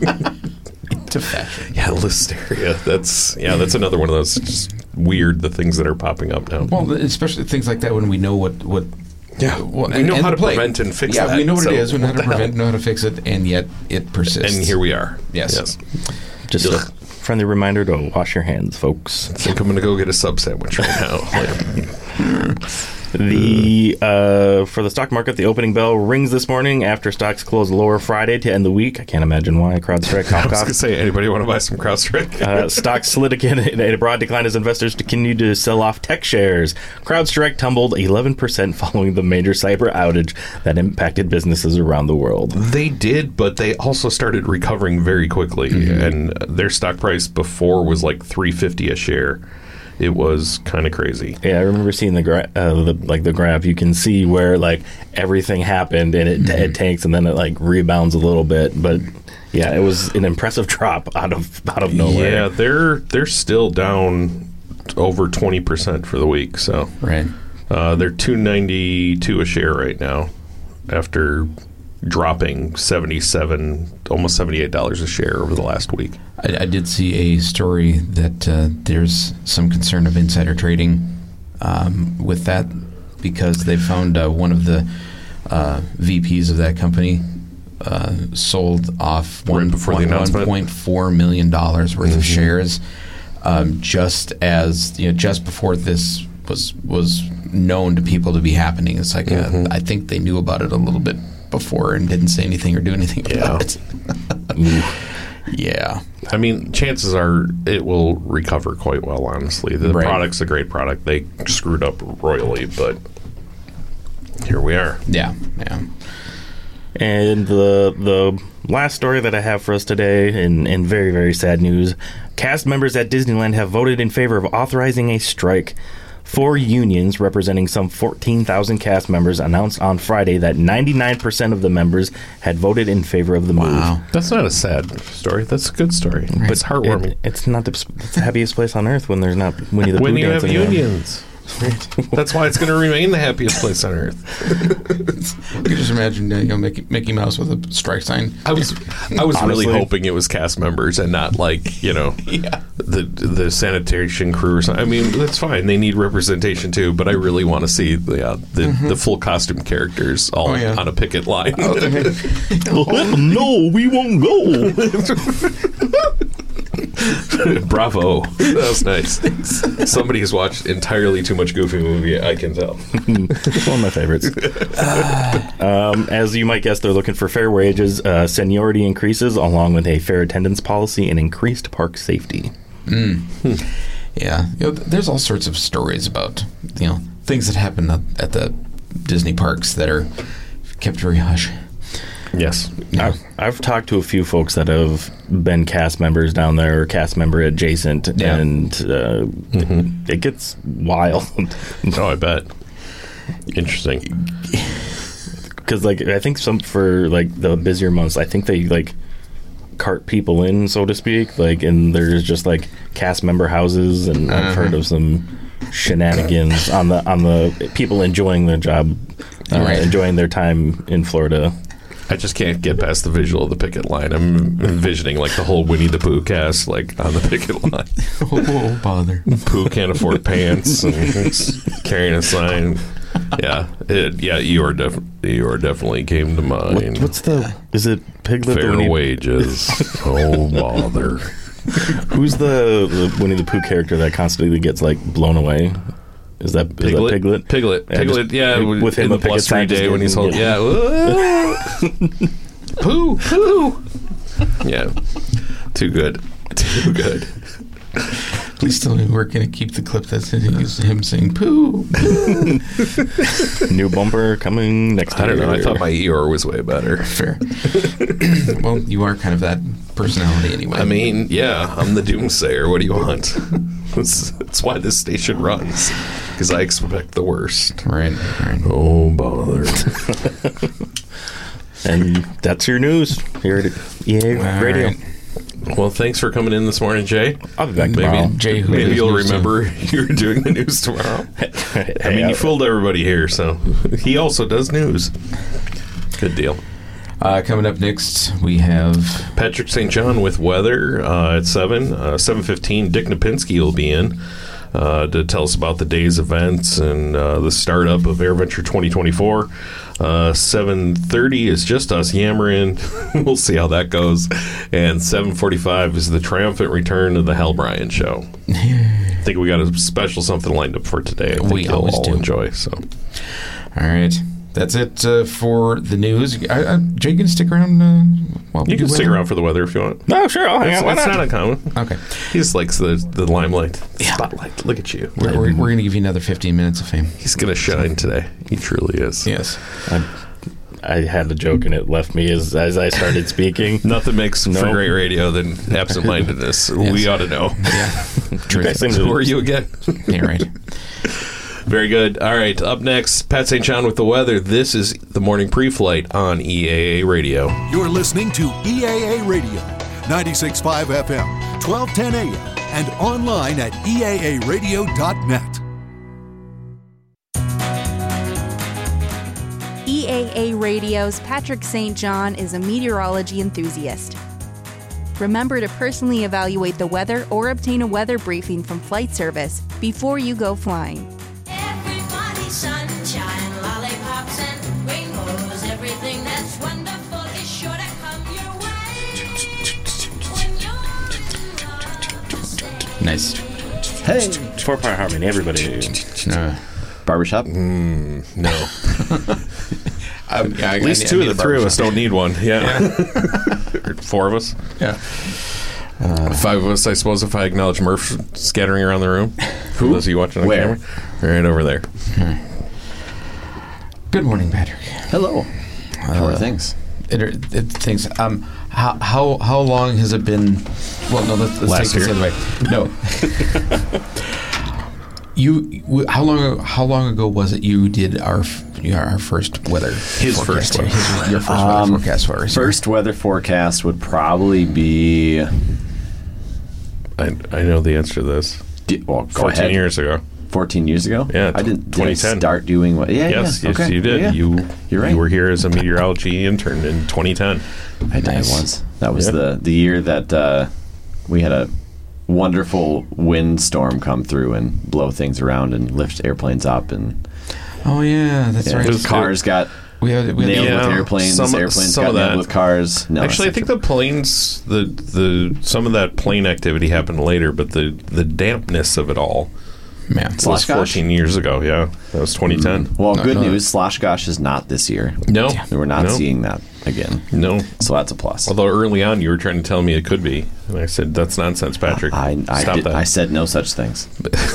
To fashion. Yeah, listeria. That's yeah, that's another one of those just weird the things that are popping up now. Well, especially things like that when we know what what yeah, well, we and, know and how to plague. prevent and fix yeah, that. Yeah, we know what so it is. We know how to prevent, hell? know how to fix it, and yet it persists. And here we are. Yes. yes. Just a friendly reminder to wash your hands, folks. I think I'm going to go get a sub sandwich right now. Like, The uh, for the stock market, the opening bell rings this morning after stocks closed lower Friday to end the week. I can't imagine why. CrowdStrike, I was going to say, anybody want to buy some CrowdStrike? uh, stocks slid again in a broad decline as investors continued to sell off tech shares. CrowdStrike tumbled eleven percent following the major cyber outage that impacted businesses around the world. They did, but they also started recovering very quickly, mm-hmm. and their stock price before was like three fifty a share. It was kind of crazy. Yeah, I remember seeing the, gra- uh, the like the graph. You can see where like everything happened and it, mm-hmm. it tanks and then it like rebounds a little bit. But yeah, it was an impressive drop out of out of nowhere. Yeah, they're they're still down over twenty percent for the week. So right, uh, they're two ninety two a share right now after dropping seventy seven, almost seventy eight dollars a share over the last week. I, I did see a story that uh, there's some concern of insider trading um, with that because they found uh, one of the uh, V Ps of that company uh, sold off one point four million dollars worth mm-hmm. of shares um, just as you know, just before this was was known to people to be happening. It's like mm-hmm. uh, I think they knew about it a little bit before and didn't say anything or do anything about yeah. it. Yeah. I mean, chances are it will recover quite well, honestly. The right. product's a great product. They screwed up royally, but here we are. Yeah, yeah. And the the last story that I have for us today, in, in very, very sad news, cast members at Disneyland have voted in favor of authorizing a strike. Four unions representing some fourteen thousand cast members announced on Friday that ninety-nine percent of the members had voted in favor of the move. Wow. That's not a sad story. That's a good story. Right. It's heartwarming. It, it's not the, it's the happiest place on earth when there's not Winnie the Pooh when you have dancing unions. That's why it's going to remain the happiest place on earth. You can just imagine uh, you know, Mickey, Mickey Mouse with a strike sign. I was, I was really hoping it was cast members and not like you know, yeah. the the sanitation crew or something. I mean, that's fine. They need representation too, but I really want to see the uh, the, mm-hmm. the full costume characers all oh, yeah. on a picket line. Oh, no, we won't go. Bravo. That was nice. Somebody has watched entirely too much Goofy movie, I can tell. One of my favorites. um, as you might guess, they're looking for fair wages, uh, seniority increases, along with a fair attendance policy and increased park safety. Mm. Hmm. Yeah. You know, there's all sorts of stories about, you know, things that happen at the Disney parks that are kept very hush. Yes. Yeah. I've, I've talked to a few folks that have been cast members down there or cast member adjacent, yeah. and uh, mm-hmm. it, it gets wild. Oh, I bet. Interesting. Because, like, I think some for, like, the busier months, I think they, like, cart people in, so to speak, like, and there's just, like, cast member houses, and uh-huh. I've heard of some shenanigans on the on the people enjoying their job, uh, right. enjoying their time in Florida. I just can't get past the visual of the picket line. I'm envisioning like the whole Winnie the Pooh cast, like on the picket line. Oh, bother. Pooh can't afford pants and he's carrying a sign. Yeah, it, yeah, you are def- you are definitely came to mind. What, what's the? Is it Piglet? Fair the Winnie, wages. Oh bother. Who's the, the Winnie the Pooh character that constantly gets like blown away? Is that is Piglet? that Piglet? Piglet. Yeah, Piglet. just- Yeah, with him in a the picket blustery sign just day when he's holding. getting- Yeah. Pooh, Pooh. Yeah. Too good. Too good. Please tell me we're going to keep the clip that's him saying poo. poo. New bumper coming next. I don't know. I year. thought my Eeyore was way better. Fair. Well, you are kind of that personality anyway. I mean, yeah, I'm the doomsayer. What do you want? That's, that's why this station runs, because I expect the worst. Right, right. Oh, bother. And that's your news here at E A All Radio. right. Well, thanks for coming in this morning, Jay. I'll be back tomorrow. Maybe, Jay, who maybe is you'll news remember you're doing the news tomorrow. I mean, Hey, you fooled everybody here, so he also does news. Good deal. Uh, coming up next, we have Patrick Saint John with weather uh, at seven. Uh, seven fifteen, Dick Napinski will be in uh, to tell us about the day's events and uh, the startup of AirVenture twenty twenty-four. Uh, seven thirty is just us yammering. We'll see how that goes. And seven forty-five is the triumphant return of the Hal Bryan Show. I think we got a special something lined up for today. I think We you'll always all do. enjoy. So, all right. That's it uh, for the news. I, I, Jay, gonna stick around? Uh, while we you do can stick weather? around for the weather if you want. No, sure. I'll hang It's, out. Why it's not? not uncommon. Okay. He just likes the, the limelight. Yeah. Spotlight. Look at you. We're, we're, we're gonna give you another fifteen minutes of fame. He's going to shine today. He truly is. Yes. I had a joke and it left me as as I started speaking. Nothing makes No. for great radio than absent-mindedness. We ought to know. Yeah. You guys seem to- Who are you again? Yeah. Right. Very good. All right. Up next, Pat Saint John with the weather. This is the morning pre-flight on E A A Radio. You're listening to E A A Radio, ninety-six point five F M, twelve ten A M, and online at E A A radio dot net. E A A Radio's Patrick Saint John is a meteorology enthusiast. Remember to personally evaluate the weather or obtain a weather briefing from Flight Service before you go flying. Everybody sunshine, lollipops and rainbows. Everything that's wonderful is sure to come your way. When you're in love, Nice. Hey, four part harmony, everybody. Uh, Barbershop? No. um, yeah, At least two of the three of us don't need one. Yeah. Or four of us. Yeah. Five of us, I suppose, if I acknowledge Murph scattering around the room. For those of you watching on Where? camera. Right over there. Good morning, Patrick. Hello. How are things? It, are- it things. Um, how how how long has it been? Well, no. Let's, let's Last take this year. the other way. No. You w- how long how long ago was it you did our f- your- our first weather His forecast? first one. His, your first Um, weather forecast for us. First weather forecast would probably be. I, I know the answer to this. d- Well, go fourteen ahead. years ago. fourteen years ago? Yeah, I didn't. twenty Did I ten. start doing what? Yeah, Yes, yeah. yes, okay. you did. Yeah, yeah. You You're right. you were here as a meteorology intern in twenty ten. I did Nice. once. That was Yeah. the the year that uh, we had a wonderful windstorm come through and blow things around and lift airplanes up, and Oh yeah, that's yeah, right. cars got We had, we had nailed Yeah, with airplanes. some- airplanes some got of nailed that. with cars. No, Actually, I that's think not the planes, the the some of that plane activity happened later, but the the dampness of it all man. was Slosh gosh? fourteen years ago. Yeah, that was twenty ten. true. Well, No, good no. news. Slosh gosh is not this year. No, We're not no, seeing that again. No. So that's a plus. Although early on you were trying to tell me it could be, and I said that's nonsense, Patrick. I, I, Stop did, that. I said no such things.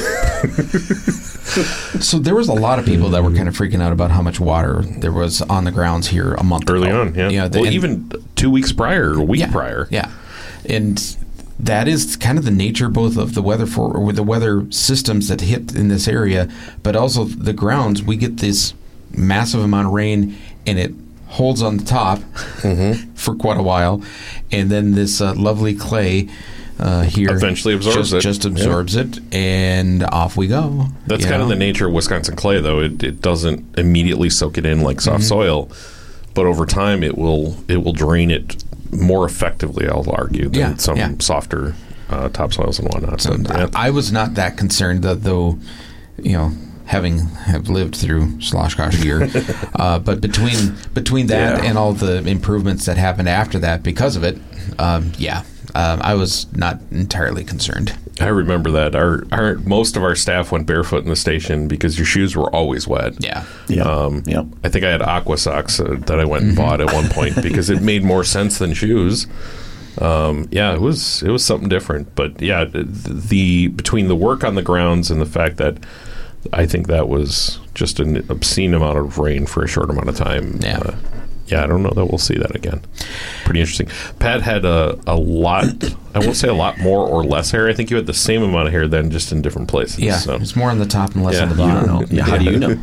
So there was a lot of people that were kind of freaking out about how much water there was on the grounds here a month early ago. on. Yeah, Yeah, the- well, and- even two weeks prior, a week yeah, prior. Yeah, and that is kind of the nature both of the weather for or the weather systems that hit in this area, but also the grounds. We get this massive amount of rain, and it holds on the top Mm-hmm. for quite a while, and then this uh, lovely clay. Uh, here Eventually absorbs just, it. just absorbs it, and off we go. That's you kind of know? the nature of Wisconsin clay, though. It, it doesn't immediately soak it in like soft Mm-hmm. soil. but over time it will it will drain it more effectively, I'll argue, than Yeah, some yeah. softer uh, topsoils and whatnot. So But, yeah. I, I was not that concerned, that though, you know, having have lived through Sloshkosh year, uh, but between between that Yeah. and all the improvements that happened after that because of it, um, yeah, um, I was not entirely concerned. I remember that our, our most of our staff went barefoot in the station because your shoes were always wet. Yeah, Yep. Um, Yep. I think I had aqua socks uh, that I went and Mm-hmm. bought at one point because it made more sense than shoes. Um, yeah, it was it was something different. But yeah, the, the between the work on the grounds and the fact that I think that was just an obscene amount of rain for a short amount of time. Yeah. Uh, yeah, I don't know that we'll see that again. Pretty interesting. Pat had a, a lot, I won't say a lot more or less hair. I think you had the same amount of hair then, just in different places. yeah, So. it's more on the top and less Yeah. on the You bottom. don't know. Yeah, how do you know?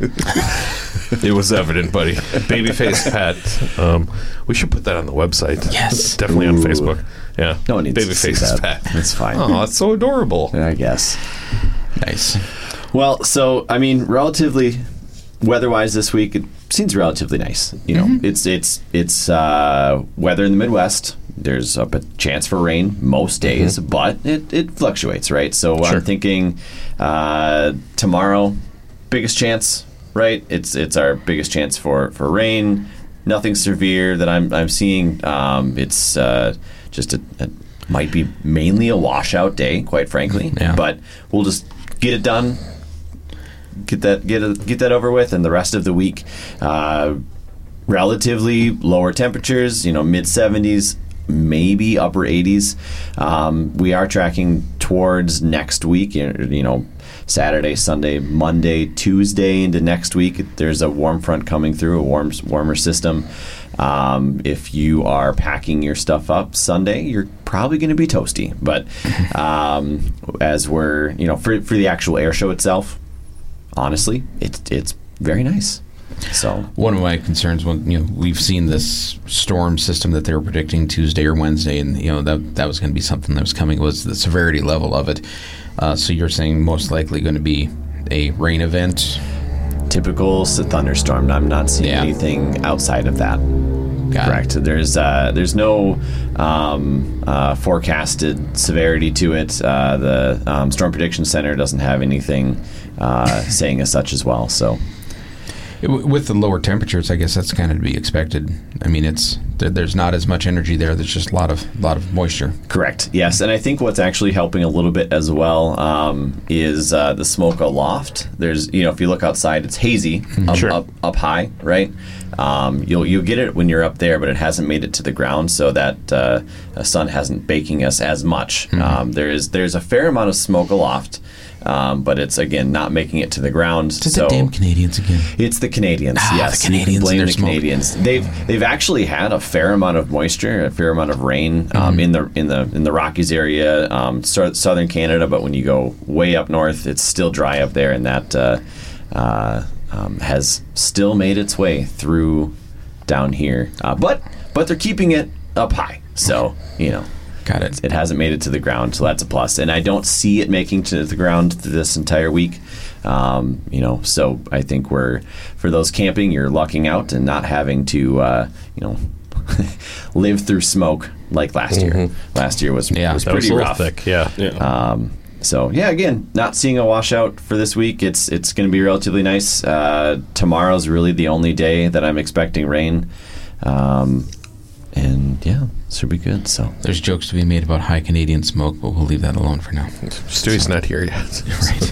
It was evident, buddy. Babyface Pat. Um, we should put that on the website. Yes. Definitely on Ooh. Facebook. Yeah. No one needs to see Babyface that. Pat. It's fine. Oh, that's so adorable. I guess. Nice. Well, so I mean, relatively weather-wise this week, it seems relatively nice. You know, Mm-hmm. it's it's it's uh, weather in the Midwest. There's a p- chance for rain most days, Mm-hmm. but it, it fluctuates, right? So Sure. I'm thinking uh, tomorrow, biggest chance, right? It's it's our biggest chance for, for rain. Nothing severe that I'm I'm seeing. Um, it's uh, just a, a might be mainly a washout day, quite frankly. Yeah. But we'll just get it done. Get that get it, get that over with, and the rest of the week, uh, relatively lower temperatures. You know, mid seventies, maybe upper eighties. Um, we are tracking towards next week. You know, Saturday, Sunday, Monday, Tuesday into next week. There's a warm front coming through, a warm warmer system. Um, if you are packing your stuff up Sunday, you're probably going to be toasty. But um, as we're, you know, for for the actual air show itself, honestly, it's it's very nice. So One of my concerns, when you know, we've seen this storm system that they were predicting Tuesday or Wednesday, and you know that that was going to be something that was coming, was the severity level of it. Uh, so you're saying most likely going to be a rain event. typical s- thunderstorm. I'm not seeing Yeah. anything outside of that. Got it. Correct. There's uh, there's no um, uh, forecasted severity to it. Uh, the um, Storm Prediction Center doesn't have anything uh, saying as such as well. So It- With the lower temperatures, I guess that's kind of to be expected. I mean, it's there, there's not as much energy there. There's just a lot of lot of moisture. correct. Yes, and I think what's actually helping a little bit as well um, is uh, the smoke aloft. There's you know if you look outside, it's hazy up, Sure. up up high, right? Um, you'll you'll get it when you're up there, but it hasn't made it to the ground, so that uh, the sun hasn't baking us as much. Um, there is there's a fair amount of smoke aloft. Um, but it's again not making it to the ground. It's so the damn Canadians again. it's the Canadians. Ah, yes, the Canadians you can blame and the their smoke. Canadians. They've they've actually had a fair amount of moisture, a fair amount of rain um, Mm-hmm. in the in the in the Rockies area, um, sou- southern Canada. But when you go way up north, it's still dry up there, and that uh, uh, um, has still made its way through down here. Uh, but but they're keeping it up high, so you know. Got it. It hasn't made it to the ground, so that's a plus. And I don't see it making to the ground this entire week. Um, you know, so I think we're for those camping, you're lucking out and not having to, uh, you know, live through smoke like last year. Last year was Yeah, was That was pretty a little rough. thick. Yeah. Yeah. Um, so yeah, again, not seeing a washout for this week. It's it's going to be relatively nice. Uh, tomorrow's really the only day that I'm expecting rain. Um, and yeah, should be good. So There's jokes to be made about high Canadian smoke, but we'll leave that alone for now. Stewie's not here yet.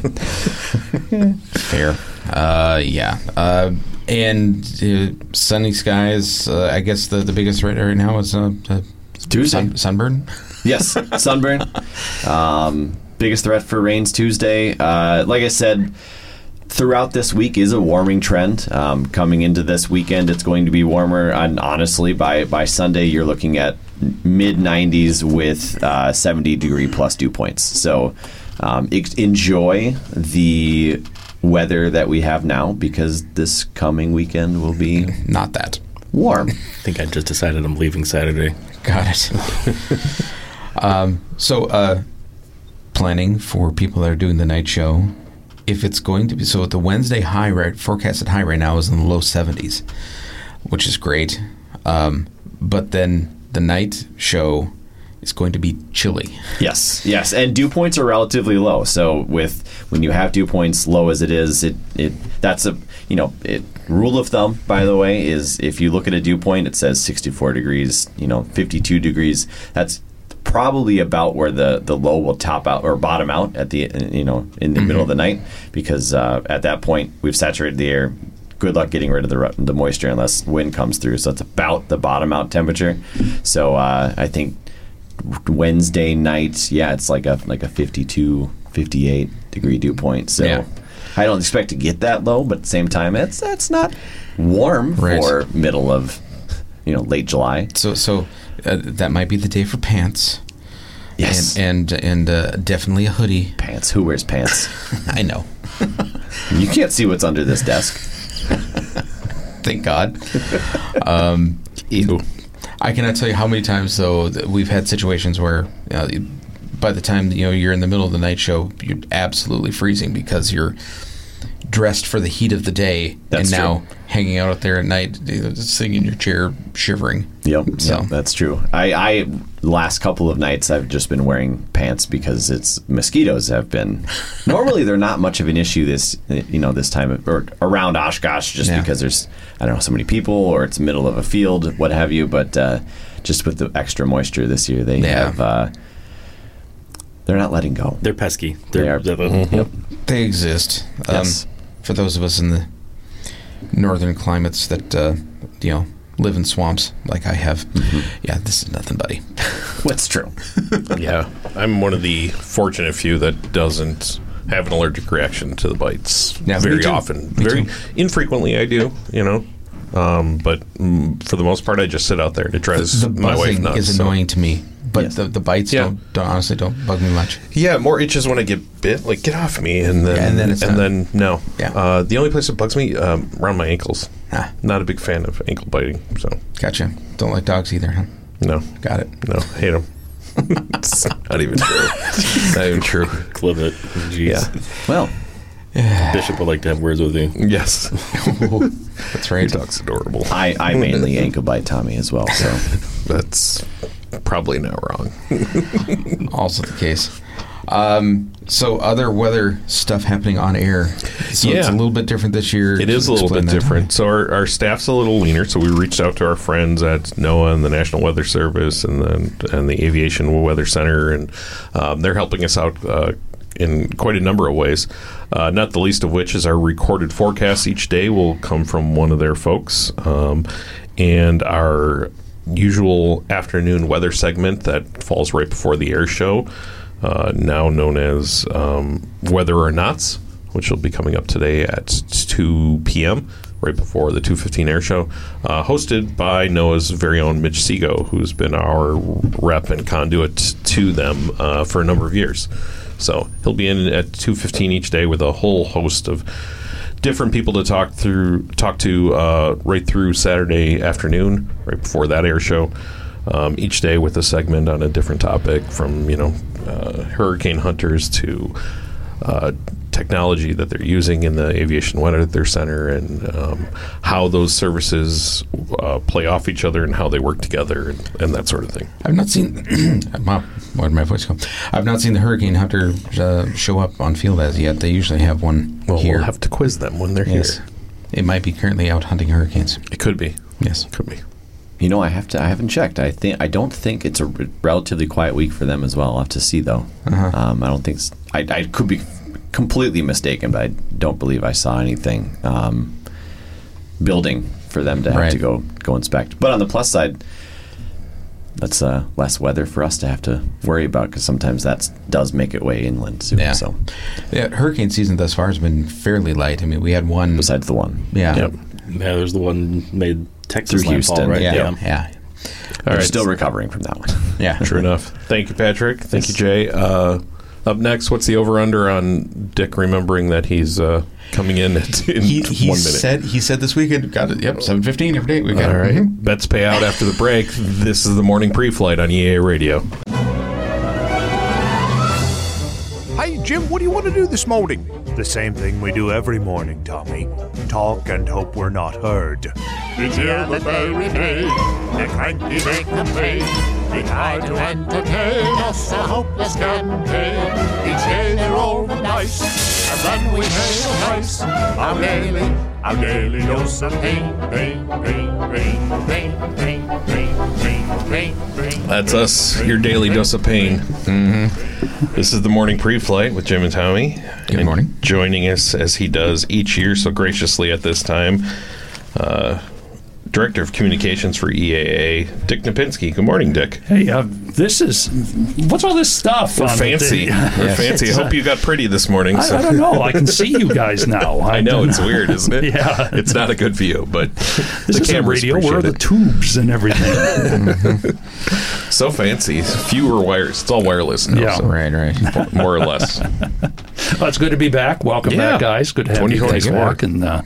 Right. Fair. Uh, yeah. Uh, and uh, sunny skies. Uh, I guess the, the biggest threat right now is uh, uh, Tuesday. sun, sunburn. Yes, sunburn. Um, biggest threat for rains Tuesday. Uh, like I said, throughout this week is a warming trend. Um, coming into this weekend, it's going to be warmer. And honestly, by by Sunday, you're looking at mid nineties with uh, seventy degree plus dew points. So um, ex- enjoy the weather that we have now, because this coming weekend will be Not that. warm. I think I just decided I'm leaving Saturday. Got it. um, so, uh, planning for people that are doing the night show, if it's going to be, so the Wednesday high, right, forecasted high right now is in the low seventies. which is great. Um, but then the night show is going to be chilly. Yes, yes, and dew points are relatively low. So with when you have dew points low as it is, it it that's a you know it rule of thumb, by the way, is if you look at a dew point, it says sixty-four degrees, you know, fifty-two degrees. That's probably about where the, the low will top out or bottom out at the you know in the mm-hmm. middle of the night, because uh, at that point we've saturated the air. Good luck getting rid of the the moisture unless wind comes through. So it's about the bottom out temperature. So uh, I think Wednesday night, yeah, it's like a like a fifty-two, fifty-eight degree dew point. So yeah. I don't expect to get that low, but at the same time, it's that's not warm right. for middle of you know late July. So so uh, that might be the day for pants. Yes, and and, and uh, definitely a hoodie. Pants. Who wears pants? I know. You can't see what's under this desk. Thank God. Um, it, I cannot tell you how many times though that we've had situations where uh, by the time you know you're in the middle of the night show, you're absolutely freezing because you're dressed for the heat of the day, that's and now true. Hanging out there at night, sitting in your chair, shivering. Yep, so yep, that's true. I, I last couple of nights I've just been wearing pants because it's mosquitoes have been. Normally they're not much of an issue this you know this time of, or around Oshkosh just yeah. because there's I don't know so many people or it's the middle of a field, what have you. But uh, just with the extra moisture this year, they yeah. have. Uh, they're not letting go. They're pesky. They're, they are. They're, mm-hmm. Yep. They exist. Yes. Um, for those of us in the northern climates that uh, you know live in swamps like I have, mm-hmm. yeah, this is nothing, buddy. What's true? Yeah, I'm one of the fortunate few that doesn't have an allergic reaction to the bites yeah, very often. Me very too. infrequently, I do. You know, um, but mm, for the most part, I just sit out there. It drives the my wife buzzing nuts. is so. annoying to me. But yes. the, the bites yeah. don't, don't honestly don't bug me much. Yeah, more itches when I get bit. Like, get off me, and then yeah, and then it's and not, then no. Yeah. Uh, the only place that bugs me um, around my ankles. Ah. Not a big fan of ankle biting. So gotcha. Don't like dogs either, huh? No. Got it. No, hate them. It's not even true. Not even true. Clip it. Jeez. Yeah. Well, Bishop would like to have words with you. Yes. That's right. Your dog's adorable. I, I mainly ankle bite Tommy as well. So that's probably not wrong. Also the case. Um, so other weather stuff happening on air. So yeah. it's a little bit different this year. It is a little bit Explain that. different. So our, our staff's a little leaner. So we reached out to our friends at NOAA and the National Weather Service and the, and the Aviation Weather Center, and um, they're helping us out uh, in quite a number of ways. Uh, not the least of which is our recorded forecast each day will come from one of their folks, um, and our usual afternoon weather segment that falls right before the air show, uh, now known as um, Weather or Nots, which will be coming up today at two p.m., right before the two fifteen air show, uh, hosted by NOAA's very own Mitch Seago, who's been our rep and conduit to them uh, for a number of years. So he'll be in at two fifteen each day with a whole host of different people to talk through, talk to uh, right through Saturday afternoon, right before that air show. Um, each day with a segment on a different topic, from you know uh, hurricane hunters to uh, technology that they're using in the Aviation Weather Center, and um, how those services uh, play off each other and how they work together, and, and that sort of thing. I've not seen. Wow, where did my voice go? I've not seen the hurricane hunter uh, show up on field as yet. They usually have one Well, here. we'll have to quiz them when they're yes. here. It might be currently out hunting hurricanes. It could be. Yes, could be. You know, I have to. I haven't checked. I think. I don't think it's a re- relatively quiet week for them as well. I'll have to see though. Uh-huh. Um, I don't think. s- I, I could be completely mistaken, but I don't believe I saw anything um, building for them to have Right. to go go inspect. But on the plus side, that's uh, less weather for us to have to worry about, because sometimes that does make it way inland too. Yeah. So Yeah, hurricane season thus far has been fairly light. I mean, we had one. besides the one, Yeah. Yep. Yeah, there's the one made Texas Through landfall, Houston, right? Yeah, Yeah. yeah, All we're right. still recovering from that one. yeah. True enough. Thank you, Patrick. Thank you, Jay. Uh, up next, what's the over-under on Dick remembering that he's uh, coming in at, in He, t- he one minute? said he said this weekend. Got it. Yep, seven fifteen every day. We got All it. right. Mhm. Bets pay out after the break. This is the morning pre-flight on E A Radio. Hey, Jim, what do you want to do this morning? The same thing we do every morning, Tommy. Talk and hope we're not heard. Each year the merry maid, the cranky make them pay. They try to entertain us, a hopeless campaign. Each year they're all the dice, and then we pay the price. Our daily, our daily dose of pain, pain, pain, pain, pain, pain, pain, pain, pain, pain. That's us, your daily dose of pain. Mm-hmm. This is the morning pre-flight with Jim and Tommy. Good and morning. Joining us as he does each year so graciously at this time, uh, Director of Communications for E A A, Dick Napinski. Good morning, Dick. Hey, uh, this is what's all this stuff? We're on fancy. The We're fancy. I hope you got pretty this morning. I, so. I don't know. I can see you guys now. I know it's weird, isn't it? Yeah, it's not a good view, but this the is a cameras radio. Where are the appreciate tubes and everything? So fancy. Fewer wires. It's all wireless now. Yeah, so right, right. More or less. Well, it's good to be back. Welcome Yeah. back, guys. Good to have you guys back. And uh,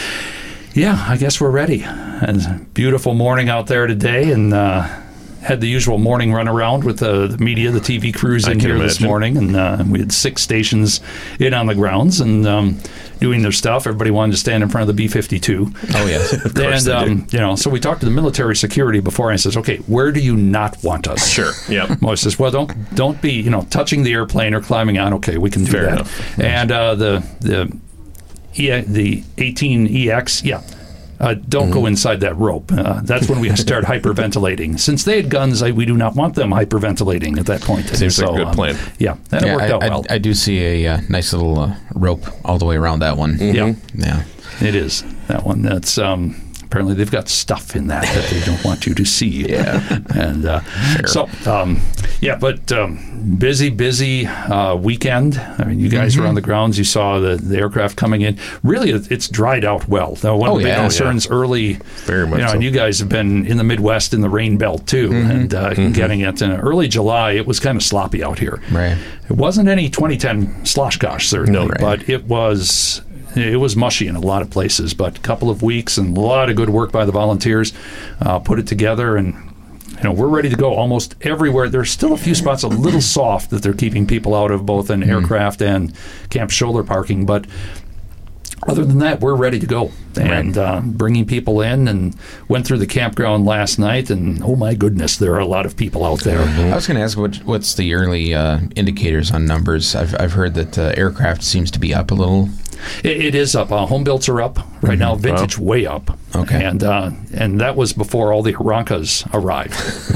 yeah, I guess we're ready. And beautiful morning out there today, and uh, had the usual morning run around with the, the media, the T V crews I in can here this imagine. morning, and uh, we had six stations in on the grounds and um, doing their stuff. Everybody wanted to stand in front of the B fifty-two. Oh yes, of course and they um, you know, so we talked to the military security before, and I says, "Okay, where do you not want us?" Sure. Yeah. Mo says, "Well, don't don't be you know touching the airplane or climbing on. Okay, we can do Fair that." enough. And uh, the the e- the eighteen E X, yeah. Uh, don't Mm-hmm. go inside that rope. Uh, that's when we start hyperventilating. Since they had guns, I, we do not want them hyperventilating at that point. Seems like a good um, plan. Yeah, and yeah, it worked I, out I, well. I do see a uh, nice little uh, rope all the way around that one. Yeah, Yeah. it is that one. That's um, apparently they've got stuff in that that they don't want you to see. Yeah. and uh, so um, yeah, but um, busy, busy uh, weekend. I mean, you guys Mm-hmm. were on the grounds. You saw the, the aircraft coming in. Really, it, it's dried out well. Now, one Oh, of the big yeah. concerns early, Very much you know, so. and you guys have been in the Midwest in the rain belt too, Mm-hmm. and uh, getting it in early July. It was kind of sloppy out here. Right. It wasn't any twenty ten slosh gosh certainly, No, right. but it was it was mushy in a lot of places. But a couple of weeks and a lot of good work by the volunteers, uh, put it together, and you know we're ready to go almost everywhere. There's still a few spots a little soft that they're keeping people out of, both in aircraft and camp shoulder parking, but. Other than that, we're ready to go and uh, bringing people in, and went through the campground last night, and oh my goodness, there are a lot of people out there. I was going to ask what what's the early uh, indicators on numbers. I've I've heard that uh, aircraft seems to be up a little. It, it is up. Uh, home builds are up right now. Vintage way up. Okay. And uh, and that was before all the Arankas arrived.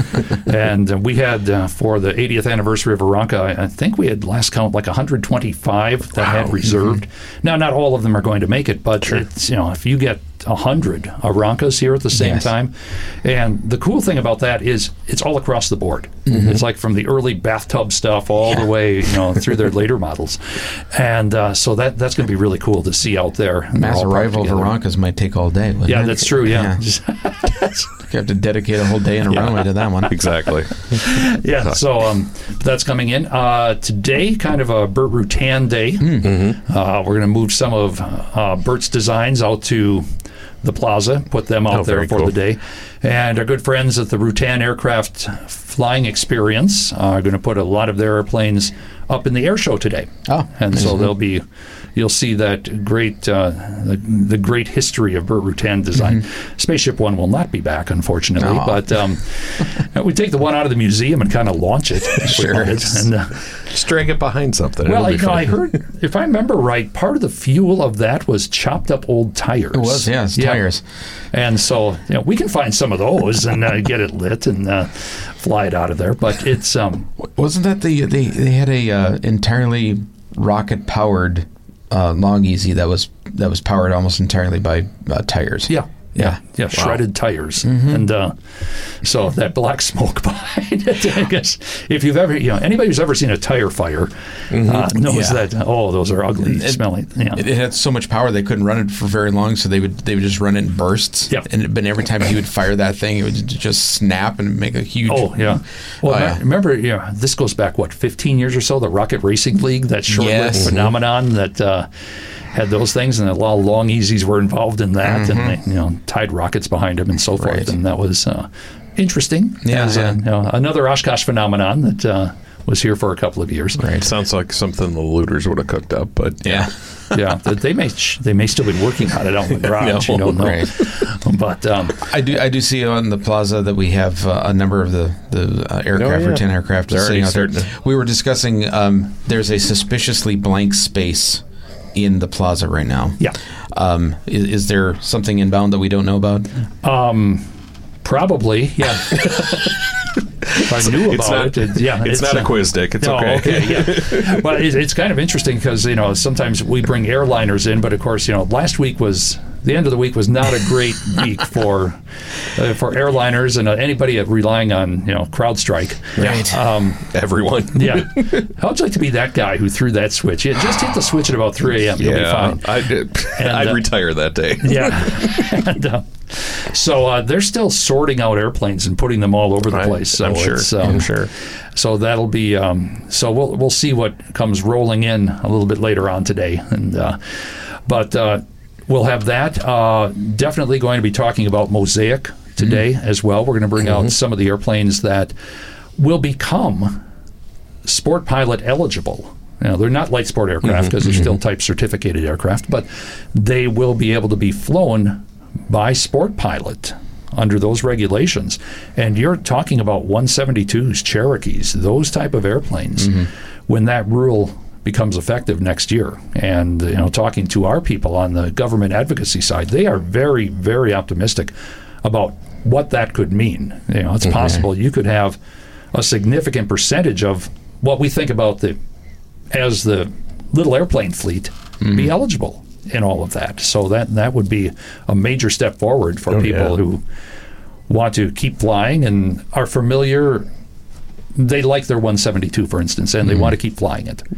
and uh, we had uh, for the eightieth anniversary of Aranka, I, I think we had last count like one hundred twenty-five that had reserved. Mm-hmm. Now, not all of them are going to make it, but it's, you know, if you get a hundred Arankas here at the same Yes. time, and the cool thing about that is it's all across the board. Mm-hmm. It's like from the early bathtub stuff all the way, you know, through their later models, and uh, so that that's going to be really cool to see out there. And they're Mass all parked arrival of together. Arankas might take all day. wouldn't Yeah, it? that's true. Yeah, You have to dedicate a whole day in a runway to that one. Exactly. yeah. So um, that's coming in uh, today. Kind of a Burt Rutan day. Mm-hmm. Uh, we're going to move some of uh, Burt's designs out to the plaza, put them out Oh, there very for cool. the day. And our good friends at the Rutan Aircraft Flying Experience are going to put a lot of their airplanes up in the air show today. Oh, and so nice. they'll be, you'll see that great, uh, the, the great history of Burt Rutan design. Spaceship One will not be back, unfortunately, Mm-hmm. Oh. but um, we take the one out of the museum and kind of launch it. if we Sure. wanted. And, uh, Just drag it behind something. well, It'll you be know, I fun. heard, if I remember right, part of the fuel of that was chopped up old tires. It was, yeah, it's tires. And so, you know, we can find some of those and uh, get it lit and uh, fly it out of there. But it's um, Wasn't that the they they had a uh, entirely rocket powered uh, Long Easy that was that was powered almost entirely by uh, tires. yeah. Yeah, yeah, shredded tires, and uh, so that black smoke behind it. I guess if you've ever, you know, anybody who's ever seen a tire fire uh, knows Yeah. that. Oh, those are ugly smelling. Yeah, It, it had so much power they couldn't run it for very long, so they would they would just run it in bursts. Yep. And but every time he would fire that thing, it would j- just snap and make a huge. Oh yeah. Well, Oh, I yeah. remember, yeah, this goes back what fifteen years or so. The Rocket Racing League, that short-lived Yes. phenomenon that uh, had those things, and a lot of Long Easies were involved in that, and they, you know, tied rockets behind them and so forth, Right. and that was uh, interesting. Yeah, as a, yeah. you know, another Oshkosh phenomenon that uh, was here for a couple of years. Right. Sounds like something the looters would have cooked up, but yeah. Yeah, they may they may still be working on it out in the garage. No, you don't know, right. but um, I do I do see on the plaza that we have uh, a number of the the uh, aircraft Oh, yeah. or ten aircraft They're sitting out there. already starting We were discussing um, there's a suspiciously blank space in the plaza right now. Yeah. Um, is, is there something inbound that we don't know about? Um, probably, yeah. If I knew It's about not- it, it, yeah, it's not a quiz, Dick. It's no, okay. okay, yeah. But it's, it's kind of interesting because you know sometimes we bring airliners in, but of course you know last week was the end of the week was not a great week for uh, for airliners and uh, anybody relying on you know CrowdStrike. Right. Um, Everyone. yeah. How'd you like to be that guy who threw that switch? Yeah, just hit the switch at about three a.m. You'll be Yeah, fine. I did. And, I'd uh, retire that day. Yeah. and, uh, so uh, they're still sorting out airplanes and putting them all over the I- place. So I'm sure. It's, um, I'm sure. So that'll be. Um, so we'll we'll see what comes rolling in a little bit later on today, and uh, but uh, we'll have that. Uh, definitely going to be talking about Mosaic today Mm-hmm. as well. We're going to bring out some of the airplanes that will become sport pilot eligible. You know, they're not light sport aircraft because they're still type certificated aircraft, but they will be able to be flown by sport pilot under those regulations. And you're talking about one seventy-twos, Cherokees, those type of airplanes, when that rule becomes effective next year. And you know, talking to our people on the government advocacy side, they are very, very optimistic about what that could mean. You know, it's possible you could have a significant percentage of what we think about the as the little airplane fleet be eligible in all of that. So that that would be a major step forward for Oh, people yeah. who want to keep flying and are familiar. They like their one seventy-two, for instance, and they want to keep flying it.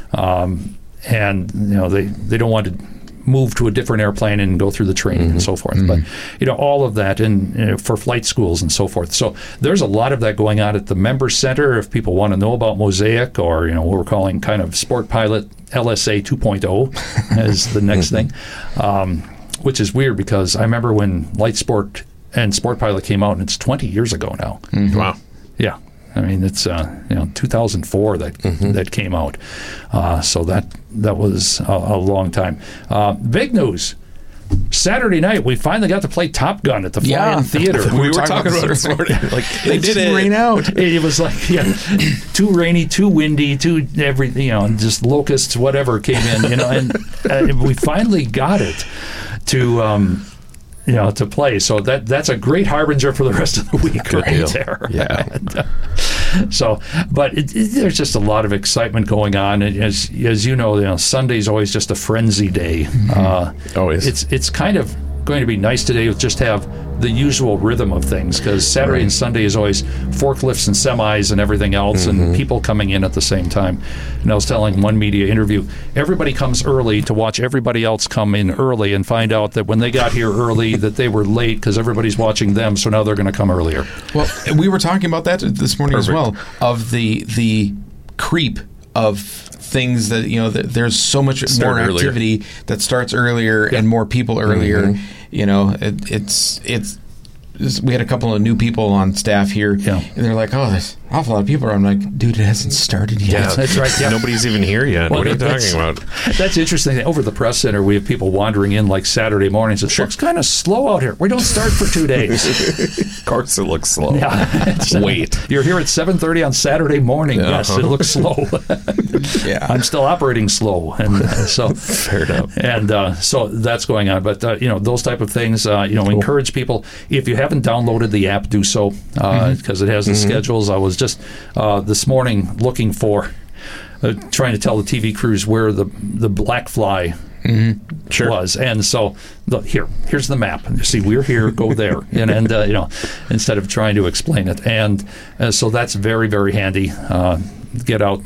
Um, and you know they, they don't want to move to a different airplane and go through the training and so forth. But you know all of that, and you know, for flight schools and so forth. So there's a lot of that going on at the Member Center. If people want to know about Mosaic, or you know what we're calling kind of Sport Pilot L S A two point oh as the next thing, um, which is weird because I remember when Light Sport and Sport Pilot came out, and it's twenty years ago now. Wow. Yeah. I mean, it's uh, you know two thousand four that that came out, uh, so that that was a, a long time. Uh, big news: Saturday night we finally got to play Top Gun at the Fly-In Yeah. Theater. We were talking about it this morning. Like they did it. Rain out. It was like yeah, too rainy, too windy, too everything. You know, and just locusts, whatever came in. You know, and uh, we finally got it to. Um, You know, to play. So that that's a great harbinger for the rest of the week right deal. there. Yeah. And, uh, so, but it, it, there's just a lot of excitement going on. And as as you know, you know, Sunday's always just a frenzy day. Uh, Always. It's it's kind of going to be nice today to just have the usual rhythm of things because Saturday and Sunday is always forklifts and semis and everything else and people coming in at the same time. And I was telling one media interview, everybody comes early to watch everybody else come in early and find out that when they got here early that they were late because everybody's watching them, so now they're going to come earlier. Well, we were talking about that this morning as well, of the the creep of things that, you know, that there's so much Start more earlier. activity that starts earlier and more people earlier. You know, it, it's it's. this- We had a couple of new people on staff here, Yeah. and they're like, "Oh, there's an awful lot of people." I'm like, "Dude, it hasn't started yet." Yeah, That's right, yeah. Nobody's even here yet. Well, what are you that's- talking about? That's interesting. Over the press center, we have people wandering in like Saturday mornings. It looks kind of slow out here. We don't start for two days. Of course, it looks slow. Yeah. It's, uh, Wait. You're here at seven thirty on Saturday morning. Yes, Uh-huh. it looks slow. Yeah. I'm still operating slow, and uh, so Fair enough. And uh, so that's going on. But uh, you know, those type of things. Uh, you know, encourage people. If you haven't downloaded the app, do so because it has the schedules. I was just uh, this morning looking for. Uh, trying to tell the T V crews where the the black fly Sure. was, and so the, here here's the map. And you see, we're here, go there, and and uh, you know, instead of trying to explain it, and uh, so that's very very handy. Uh, get out,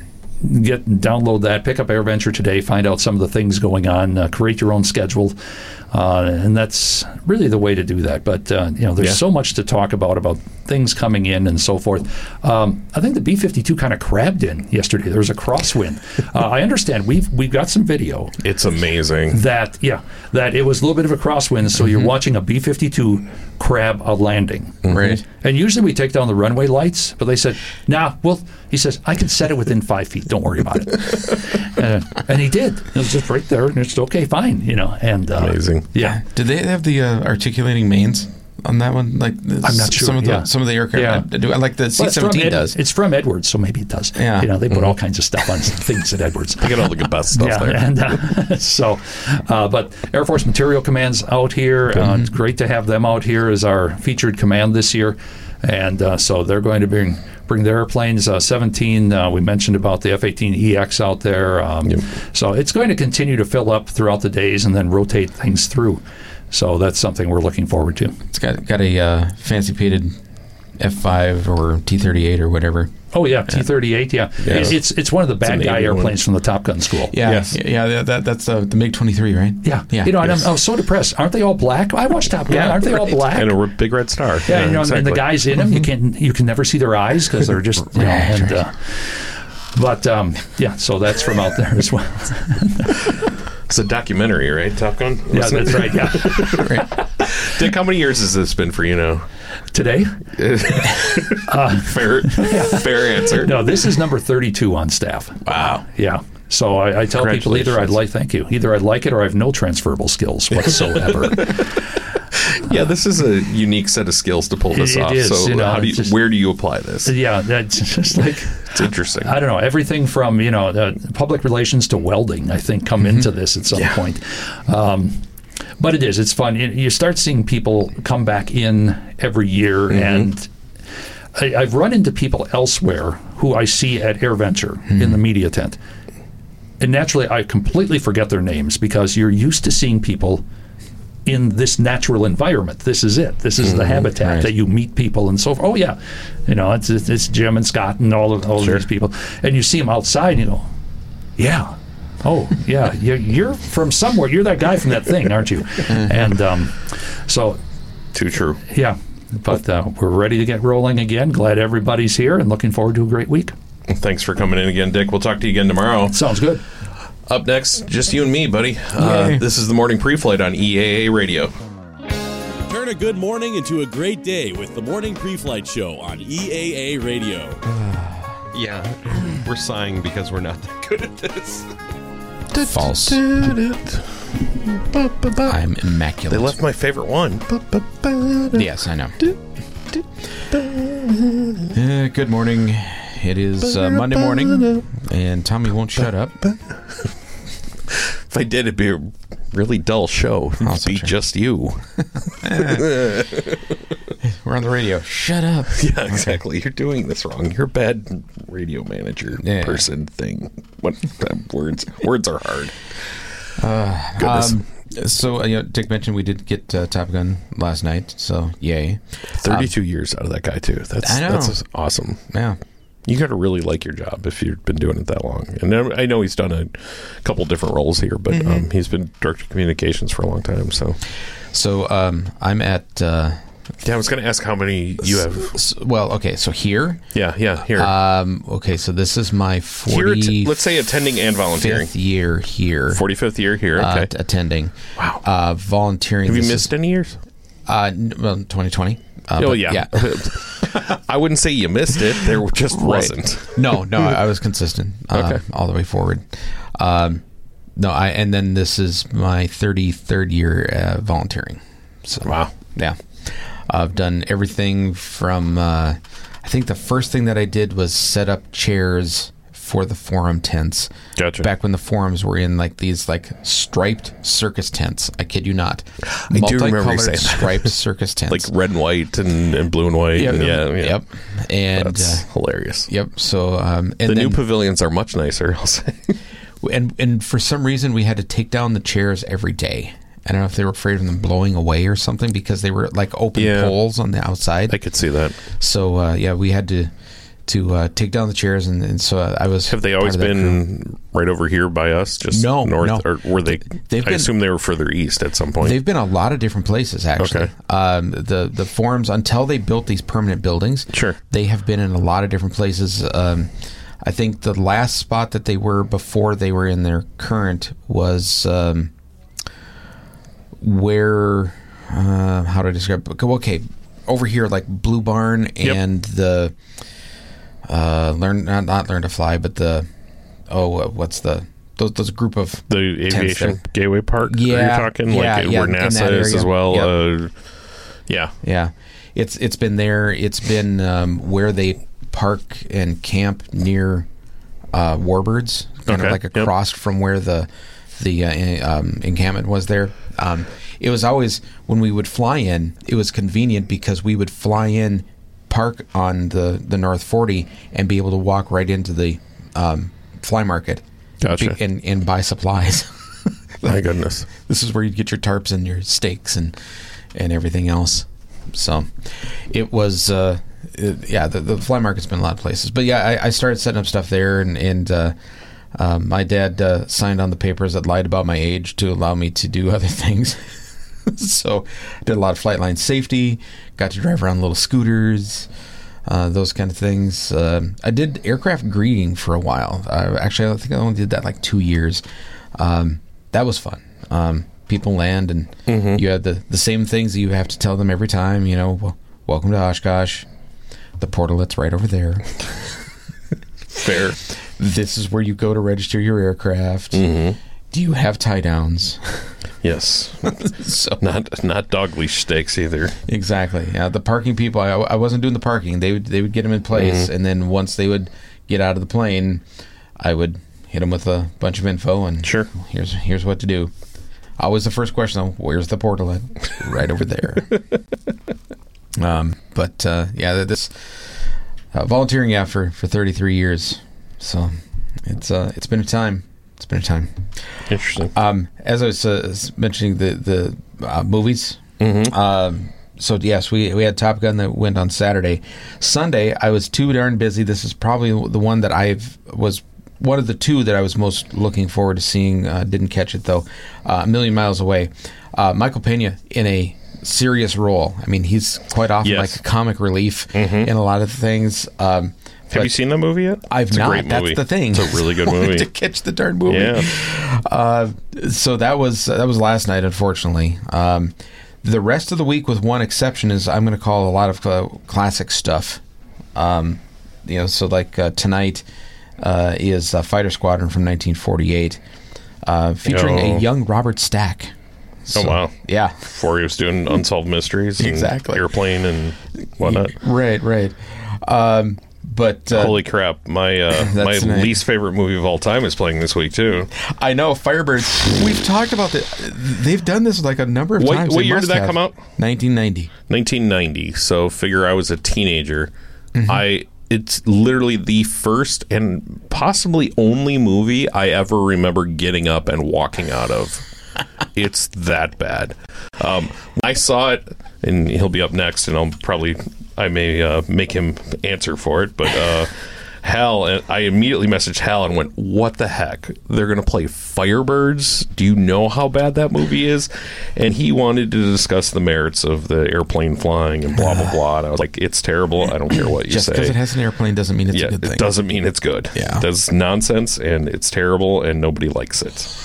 get download that, pick up AirVenture today, find out some of the things going on, uh, create your own schedule, uh, and that's really the way to do that. But uh, you know, there's Yeah. so much to talk about about things coming in and so forth. Um, I think the B fifty-two kind of crabbed in yesterday. There was a crosswind. Uh, I understand. We've we've got some video. It's amazing. That yeah, that it was a little bit of a crosswind. So mm-hmm. you're watching a B fifty-two crab a landing, mm-hmm. right? And usually we take down the runway lights, but they said, "Nah." Well, he says I can set it within five feet. Don't worry about it. uh, and he did. It was just right there, and it's okay, fine, you know. And uh, amazing. Yeah. Did they have the uh, articulating mains on that one? Like I'm not sure. Some of the yeah. some of the aircraft. Yeah. I, do, like the C seventeen Ed, does. It's from Edwards, so maybe it does. Yeah. You know, they put mm-hmm. all kinds of stuff on things at Edwards. They got all the good best stuff yeah, there. And, uh, so, uh, but Air Force Material Command's out here. Uh, mm-hmm. It's great to have them out here as our featured command this year. And uh, so they're going to bring bring their airplanes. Uh, seventeen, uh, we mentioned about the F eighteen E X out there. Um, yep. So it's going to continue to fill up throughout the days and then rotate things through. So that's something we're looking forward to. It's got got a uh, fancy painted F five or T thirty-eight or whatever. Oh yeah, T thirty-eight. Yeah, yeah. It's, it's it's one of the bad guy airplanes one. From the Top Gun school. Yeah, yes. yeah, yeah. That, that's uh, the MiG twenty-three, right? Yeah, yeah. You know, yes. and I'm, I was so depressed. Aren't they all black? I watched Top Gun. Yeah, Aren't they all right. black? And a big red star. Yeah, yeah you know, exactly. and the guys in them, you can you can never see their eyes because they're just you know. And, uh, but um, yeah, so that's from out there as well. It's a documentary, right? Top Gun? Yeah, that's right. Yeah. Right. Dick, how many years has this been for you now? Today? uh, fair, fair answer. No, this is number thirty-two on staff. Wow. Yeah. So I, I tell people either I'd like, thank you, either I'd like it or I have no transferable skills whatsoever. Yeah, this is a unique set of skills to pull this it off. Is, so you know, how do you, just, where do you apply this? Yeah, that's just like it's interesting. I don't know, everything from you know uh, public relations to welding, I think, come mm-hmm. into this at some yeah. point. Um, but it is, it's fun. You start seeing people come back in every year, mm-hmm. and I, I've run into people elsewhere who I see at AirVenture mm-hmm. in the media tent, and naturally I completely forget their names because you're used to seeing people in this natural environment. This is it. This is mm-hmm, the habitat right. that you meet people and so forth. Oh yeah, you know it's it's Jim and Scott and all of all sure. of these people, and you see them outside. And you go, yeah, oh yeah, you're, you're from somewhere. You're that guy from that thing, aren't you? And um, so, too true. Yeah, but uh, we're ready to get rolling again. Glad everybody's here and looking forward to a great week. Thanks for coming in again, Dick. We'll talk to you again tomorrow. Sounds good. Up next, just you and me, buddy. Uh, this is the Morning Pre-Flight on E A A Radio. Turn a good morning into a great day with the Morning Pre-Flight Show on E A A Radio. Yeah, we're sighing because we're not that good at this. False. I'm immaculate. They left my favorite one. Yes, I know. Uh, good morning. It is uh, Monday morning, and Tommy won't shut up. If I did, it'd be a really dull show. It'd also be true. just you. We're on the radio. Shut up. Yeah, exactly. Okay. You're doing this wrong. You're a bad radio manager yeah. person thing. What uh, words? Words are hard. Uh, Goodness. Um, so, uh, you know, Dick mentioned we did get uh, Top Gun last night, so yay. thirty-two um, years out of that guy, too. That's, I know. That's awesome. Yeah. You got to really like your job if you've been doing it that long. And I know he's done a couple different roles here, but mm-hmm. um, he's been director of communications for a long time. So, so um, I'm at. Uh, yeah, I was going to ask how many you have. So, well, okay, so here. Yeah, yeah, here. Um, okay, so this is my forty. Here, let's say attending and volunteering. Fifth year here. Forty-fifth year here. Okay, uh, attending. Wow. Uh, volunteering. Have you missed is, any years? Uh, well, twenty twenty. Uh, oh yeah. yeah. I wouldn't say you missed it. There just right. wasn't. No, no, I was consistent uh, okay. all the way forward. Um, no, I and then this is my thirty-third year uh, volunteering. So, wow. Yeah, I've done everything from. Uh, I think the first thing that I did was set up chairs for the forum tents. Gotcha. Back when the forums were in like these like striped circus tents. I kid you not. I do remember you saying striped circus tents. Like red and white and, and blue and white. Yep. And yeah, yeah. Yep. And that's uh, hilarious. Yep. So um, and the then, new pavilions are much nicer, I'll say. and and for some reason we had to take down the chairs every day. I don't know if they were afraid of them blowing away or something because they were like open yeah. poles on the outside. I could see that. So uh, yeah, we had to to uh, take down the chairs, and, and so I was. Have they always been right over here by us? Just No, north, no. or were they? They've I been- assume they were further east at some point. They've been a lot of different places, actually. Okay. Um, the the forums, until they built these permanent buildings, sure, they have been in a lot of different places. Um, I think the last spot that they were before they were in their current was um, where, uh, how do I describe it? Okay, over here, like Blue Barn and the, uh, learn, not, not Learn to Fly, but the, oh, uh, what's the, those, those group of the tents aviation there. gateway park. Yeah, are you talking yeah, like yeah, where in that NASA is area. as well? Yep. Uh, yeah, Yeah, it's it's been there. It's been um, where they park and camp near uh, Warbirds, kind Okay, of like across from where the the uh, um, encampment was there. Um, it was always when we would fly in. It was convenient because we would fly in, park on the the North forty, and be able to walk right into the um, fly market. Gotcha. And and buy supplies. My goodness. This is where you get your tarps and your steaks and and everything else. So it was, uh, it, yeah, the, the fly market's been a lot of places. But yeah, I, I started setting up stuff there, and, and uh, uh, my dad uh, signed on the papers that lied about my age to allow me to do other things. So I did a lot of flight line safety, got to drive around little scooters, uh, those kind of things. Uh, I did aircraft greeting for a while. Uh, actually, I think I only did that like two years. Um, that was fun. Um, people land, and Mm-hmm. you had the, the same things that you have to tell them every time. You know, well, welcome to Oshkosh. The portalet's right over there. Fair. This is where you go to register your aircraft. Mm-hmm. Do you have tie downs? Yes. So not not dog leash stakes either. Exactly. Yeah, the parking people. I, I wasn't doing the parking. They would they would get them in place, Mhm. and then once they would get out of the plane, I would hit them with a bunch of info and sure. Here's here's what to do. Always the first question, though, where's the portalet? Right over there. um, but uh, yeah, this uh, volunteering, yeah, for, for thirty-three years. So it's uh, it's been a time. It's been a time. Interesting. Um, as I was uh, mentioning the the uh, movies. Mm-hmm. Um, so yes, we we had Top Gun that went on Saturday. Sunday, I was too darn busy. This is probably the one that I was one of the two that I was most looking forward to seeing. Uh, didn't catch it though. Uh, A Million Miles Away. Uh, Michael Pena in a serious role. I mean, he's quite often Yes. like a comic relief Mhm. in a lot of things. Um, Have you seen that movie yet? I've It's a not. great That's movie. the thing. It's a really good movie. to catch the darn movie. Yeah. Uh, so that was that was last night, unfortunately. Um, the rest of the week, with one exception, is I'm going to call a lot of uh, classic stuff. Um, you know, so like uh, tonight uh, is uh, Fighter Squadron from nineteen forty-eight, uh, featuring Oh. a young Robert Stack. So, oh wow! Yeah, before he was doing Unsolved Mysteries, and Exactly. Airplane and whatnot. Right, right. Um, but uh, Holy crap! My uh, That's my tonight. least favorite movie of all time is playing this week too. I know Firebirds. We've talked about that. They've done this like a number of What, times. what They year must did that have. come out? nineteen ninety. nineteen ninety. So figure I was a teenager. Mhm. I it's literally the first and possibly only movie I ever remember getting up and walking out of. It's that bad. Um, I saw it, and he'll be up next, and I'll probably I may uh, make him answer for it. But uh, Hal, and I immediately messaged Hal and went, "What the heck? They're going to play Firebirds? Do you know how bad that movie is?" And he wanted to discuss the merits of the airplane flying and blah blah blah. And I was like, "It's terrible. I don't care what you Just say." because it has an airplane doesn't mean it's yeah, a good thing. it doesn't mean it's good. Yeah. That's nonsense, and it's terrible, and nobody likes it.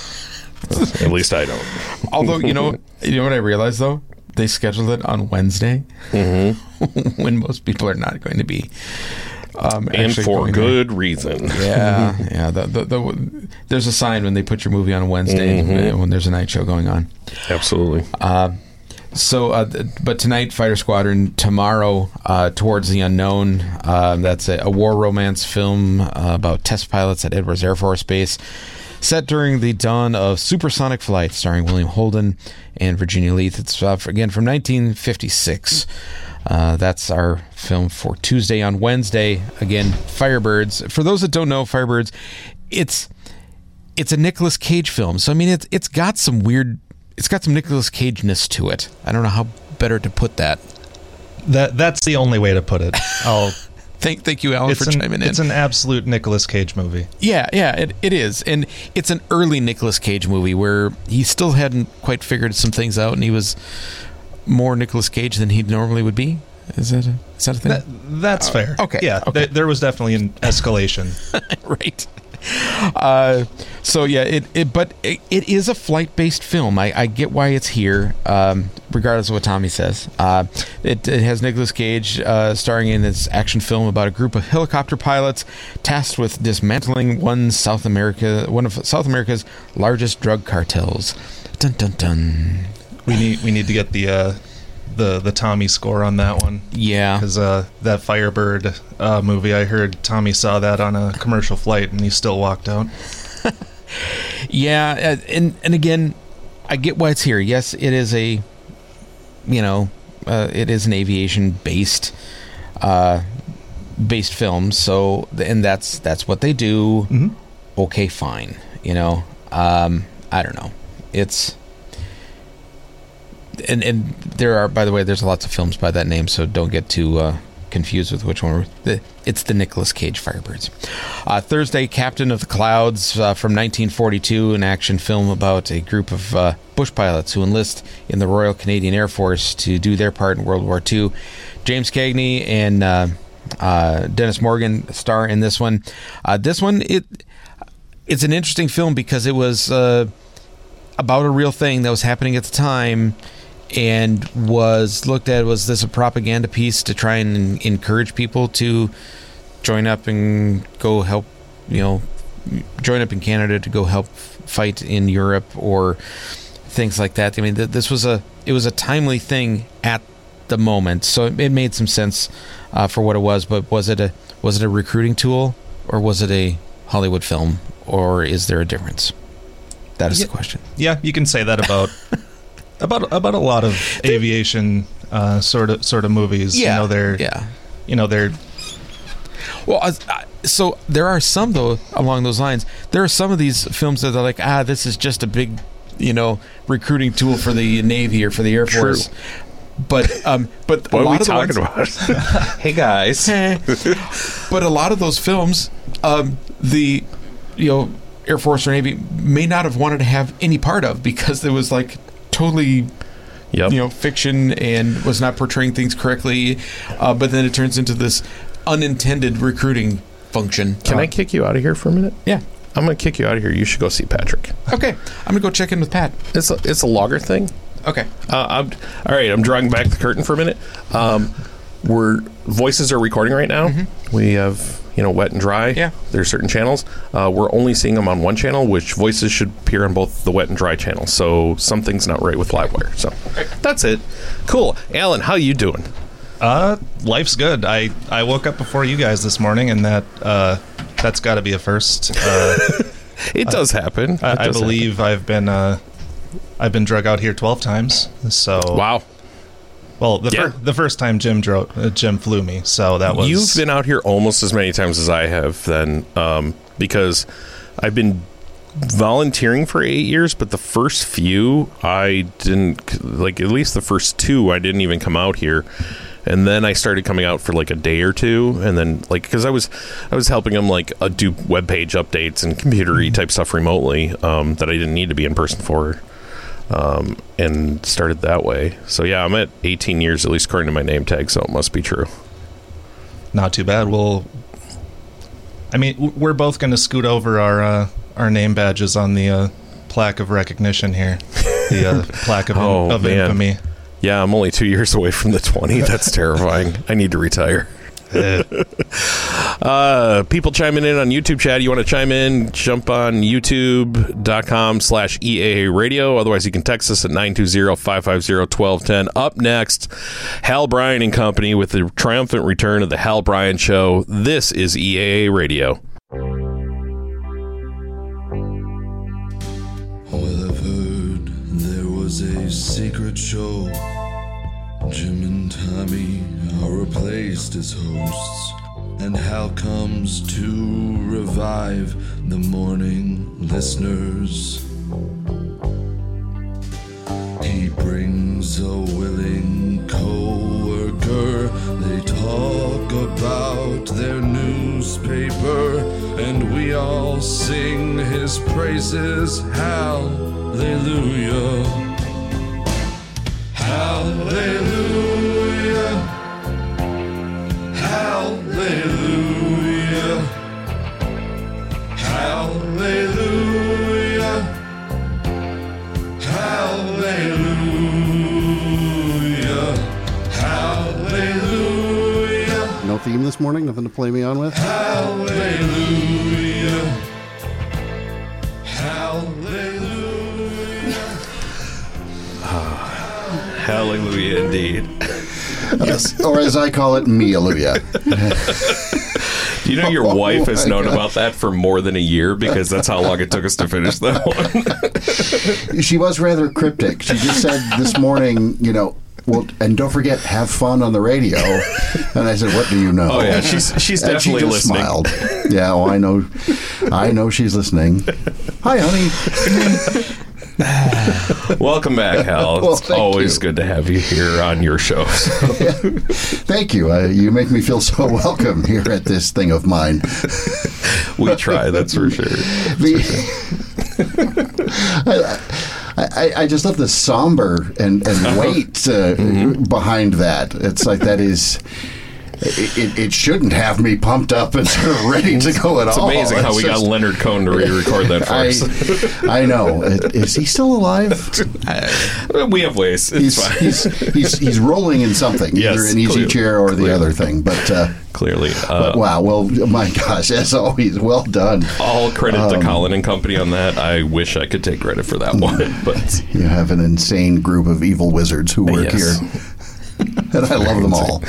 At least I don't. Although you know, you know what I realized though, they scheduled it on Wednesday Mm-hmm. when most people are not going to be. Um, And actually for going good reason. Yeah, yeah. The, the, the, there's a sign when they put your movie on Wednesday Mhm. when there's a night show going on. Absolutely. Uh, so, uh, th- but tonight, Fighter Squadron. Tomorrow, uh, Towards the Unknown. Uh, that's a, a war romance film uh, about test pilots at Edwards Air Force Base, set during the dawn of supersonic flight, starring William Holden and Virginia Leith. It's uh, again from nineteen fifty-six. Uh, that's our film for Tuesday. On Wednesday, again, Firebirds. For those that don't know, Firebirds, it's it's a Nicolas Cage film. So I mean, it's it's got some weird, it's got some Nicolas Cage-ness to it. I don't know how better to put that. That that's the only way to put it. I'll Thank, thank you, Alan, it's for an, chiming in. It's an absolute Nicolas Cage movie. Yeah, yeah, it, it is. And it's an early Nicolas Cage movie where he still hadn't quite figured some things out, and he was more Nicolas Cage than he normally would be. Is that a, is that a thing? That, that's Oh, fair. okay, Yeah, okay. th- there was definitely an escalation. Right. Uh, so yeah, it, it but it, it is a flight-based film. I, I get why it's here, um, regardless of what Tommy says. Uh, it, it has Nicolas Cage uh, starring in this action film about a group of helicopter pilots tasked with dismantling one South America, one of South America's largest drug cartels. Dun dun dun. We need we need to get the uh, the the Tommy score on that one. Yeah, because uh, that Firebird uh, movie, I heard Tommy saw that on a commercial flight and he still walked out. Yeah, uh, and and again, I get why it's here. Yes, it is a, you know, uh, it is an aviation based, uh, based film. So and that's that's what they do. Mm-hmm. Okay, fine. You know, um, I don't know. It's. And and there are, by the way, there's lots of films by that name, so don't get too uh, confused with which one. We're, the, it's the Nicolas Cage Firebirds. Uh, Thursday, Captain of the Clouds uh, from nineteen forty-two, an action film about a group of uh, bush pilots who enlist in the Royal Canadian Air Force to do their part in World War Two. James Cagney and uh, uh, Dennis Morgan star in this one. Uh, this one, it it's an interesting film because it was uh, about a real thing that was happening at the time, and was looked at, was this a propaganda piece to try and encourage people to join up and go help, you know, join up in Canada to go help fight in Europe or things like that. I mean, th- this was a, it was a timely thing at the moment, so it, it made some sense uh, for what it was. But was it a, was it a recruiting tool, or was it a Hollywood film, or is there a difference? That is yeah, the question. Yeah, you can say that about about about a lot of aviation uh, sort of sort of movies. Yeah, you know, they're yeah. You know, they're well. Uh, so there are some though along those lines. There are some of these films that are like, ah, this is just a big, you know, recruiting tool for the Navy or for the Air True. Force. But um, but What a are we lot of the talking ones, about? Hey guys. But a lot of those films, um, the you know Air Force or Navy may not have wanted to have any part of, because there was like totally yep. you know fiction and was not portraying things correctly. Uh, but then it turns into this unintended recruiting function. Can uh, I kick you out of here for a minute? Yeah. I'm going to kick you out of here. You should go see Patrick. Okay. I'm going to go check in with Pat. It's a, it's a logger thing. Okay. Uh, I'm, all right, I'm drawing back the curtain for a minute. Um, we're voices are recording right now. Mm-hmm. We have, you know, wet and dry. Yeah. There's certain channels. Uh, we're only seeing them on one channel, which voices should appear on both the wet and dry channels. So something's not right with Livewire. So that's it. Cool. Alan, how you doing? Uh, life's good. I, I woke up before you guys this morning, and that uh, that's got to be a first. Uh, it does happen. It I, does I believe happen. I've been uh, I've been drug out here twelve times. So wow. Well, the Yeah. fir- the first time Jim drove, uh, Jim flew me, so that was. You've been out here almost as many times as I have then, um, because I've been volunteering for eight years, but the first few I didn't, like at least the first two I didn't even come out here. And then I started coming out for like a day or two, and then like because I was I was helping them like uh, do web page updates and computery type stuff remotely um, that I didn't need to be in person for, um, and started that way. So yeah, I'm at eighteen years at least according to my name tag, so it must be true. Not too bad. We'll. I mean, w- we're both going to scoot over our uh, our name badges on the uh, plaque of recognition here, the uh, plaque of, in- Oh, of man. infamy. Yeah, I'm only two years away from the twenty. That's terrifying. I need to retire. uh, people chiming in on YouTube chat. You want to chime in? Jump on youtube.com slash EAA radio. Otherwise, you can text us at nine two zero, five five zero, one two one zero. Up next, Hal Bryan and Company with the triumphant return of the Hal Bryan Show. This is E A A Radio. Well, I've heard there was a secret show. Jim and Tommy are replaced as hosts, and Hal comes to revive the morning listeners. He brings a willing co-worker. They talk talk about their newspaper, and we all sing his praises. Hallelujah. Hallelujah. Hallelujah. Hallelujah. Hallelujah. Hallelujah. No theme this morning? Nothing to play me on with? Hallelujah. Hallelujah. Hallelujah, indeed. Yes. Or as I call it, me-alleluia. Do you know your Oh, wife has my known gosh. about that for more than a year because that's how long it took us to finish that one. She was rather cryptic. She just said this morning, you know, well, and don't forget, have fun on the radio. And I said, what do you know? Oh, yeah, she's- she's And definitely she just listening. Smiled. Yeah, oh, I know. I know she's listening. Hi, honey. Welcome back, Hal. Well, It's thank always you. good to have you here on your show. Thank you. Uh, you make me feel so welcome here at this thing of mine. We try, that's for sure. The, I, I, I just love the somber and, and weight uh, Mm-hmm. behind that. It's like that is. It, it, it shouldn't have me pumped up and sort of ready to go at It's all. amazing how we got just- Leonard Cohen to re-record that for I, us. I know. Is he still alive? We have ways. It's He's, fine. he's, he's, he's rolling in something, Yes, either an easy clearly. chair or the Clearly. other thing. But uh, Clearly. but Uh, wow. Well, my gosh, as always, well done. all credit to Um, Colin and company on that. I wish I could take credit for that one. But You have an insane group of evil wizards who work Yes. here. And I love them all.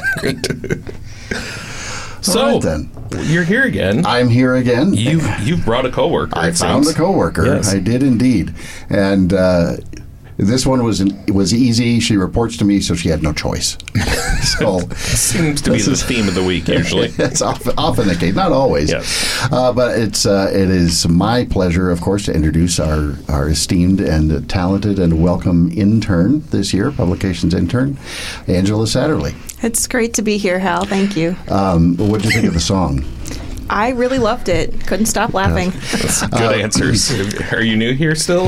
So, All right, then. you're here again. I'm here again. You you've brought a coworker. I it found seems. a coworker. Yes. I did indeed. And uh, this one was was easy. She reports to me, so she had no choice. So Seems to be this the is- theme of the week usually. It's often, often the case, not always. Yes. Uh, but it's uh, it is my pleasure, of course, to introduce our, our esteemed and talented and welcome intern this year, publications intern, Angela Satterley. It's great to be here, Hal. Thank you. Um, what did you think of the song? I really loved it. Couldn't stop laughing. That's good Uh, answers. Are you new here still?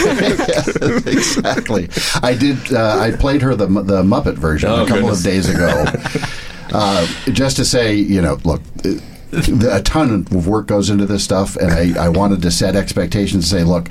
Exactly. I did. Uh, I played her the the Muppet version Oh, a couple goodness. of days ago, uh, just to say, you know, look. uh, A ton of work goes into this stuff, and I, I wanted to set expectations and say, look,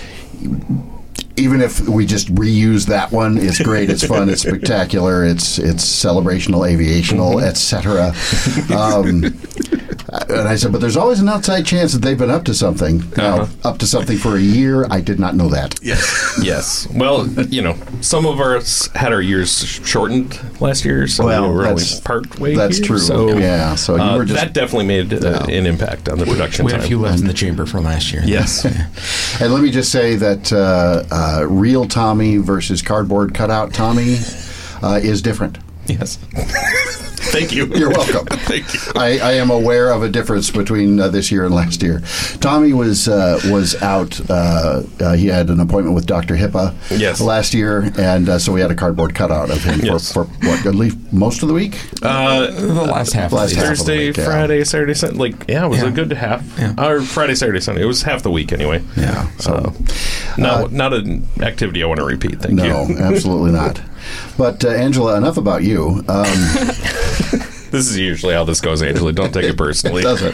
even if we just reuse that one, it's great, it's fun, it's spectacular, it's it's celebrational, aviational, Mm-hmm. et cetera. Um, and I said, but there's always an outside chance that they've been up to something. Now, Uh-huh. up to something for a year, I did not know that. Yes. Yes. Well, you know, some of us had our years shortened last year, so Well, we were only that's- part way that's here, true. So, Yeah, so you uh, were just- that definitely made uh, an impact on the production We time. had a few left in the chamber from last year. Yes. And let me just say that uh, uh, real Tommy versus cardboard cutout Tommy uh, is different. Yes. Thank you. You're welcome. Thank you. I, I am aware of a difference between uh, this year and last year. Tommy was uh, was out. Uh, uh, he had an appointment with Doctor Hippa Yes. last year, and uh, so we had a cardboard cutout of him Yes. for, for what, at least most of the week? Uh, The last half. Last of the half of the Thursday, week, yeah. Friday, Saturday, Sunday. Like, yeah, it was Yeah. a good half. Yeah. Or Friday, Saturday, Sunday. It was half the week anyway. Yeah. So, Uh, not, not an activity I want to repeat. Thank no, you. absolutely not. But, uh, Angela, enough about you. Um, This is usually how this goes, Angela. Don't take it personally. It doesn't.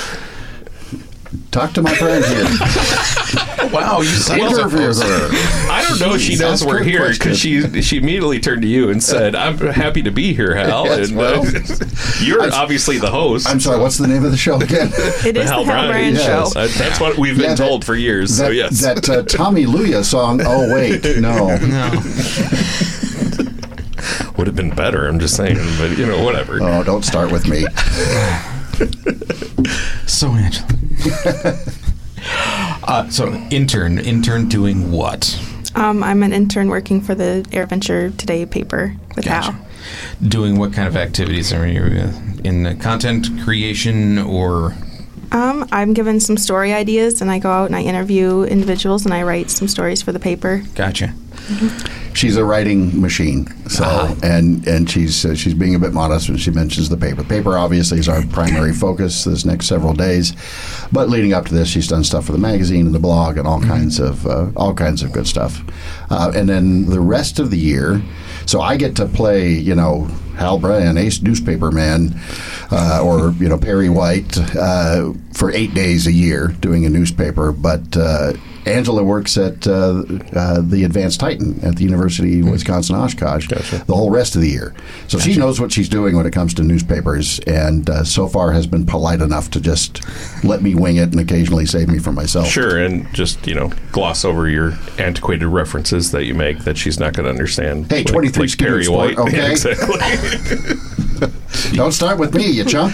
Talk to my friend here. Wow, you Interview her. I don't know if she Jeez, knows ask we're her here questions. because she she immediately turned to you and said, "I'm happy to be here, Hal." Yes, and, well. uh, you're I'm- obviously the host. I'm sorry, what's the name of the show again? It is the Hal Brand yes. Show. Uh, That's what we've Yeah, been that- told for years. so That, yes, that uh, Tommy Luya song, oh, wait, no. No. would have been better. I'm just saying, but you know, whatever. Oh, don't start with me. So, Angela. uh, so, intern. Intern doing what? Um, I'm an intern working for the AirVenture Today paper with Gotcha. Hal. Doing what kind of activities? Are you uh, in the content creation or? Um, I'm given some story ideas, and I go out and I interview individuals, and I write some stories for the paper. Gotcha. She's a writing machine, so uh-huh. and and she's uh, she's being a bit modest when she mentions the paper. Paper obviously is our primary focus this next several days, but leading up to this, she's done stuff for the magazine and the blog and all mm-hmm. kinds of uh, all kinds of good stuff. Uh, and then the rest of the year, so I get to play, you know, Hal Bryan, Ace Newspaper Man, uh, or you know Perry White uh, for eight days a year doing a newspaper, but. Uh, Angela works at uh, uh, the Advanced Titan at the University of Wisconsin-Oshkosh gotcha. the whole rest of the year. So gotcha. she knows what she's doing when it comes to newspapers, and uh, so far has been polite enough to just let me wing it and occasionally save me from myself. Sure, and just, you know, gloss over your antiquated references that you make that she's not going to understand. Hey, like, twenty-three like Skinner Perry Sport, White. okay? Yeah, exactly. Don't start with me, you chump.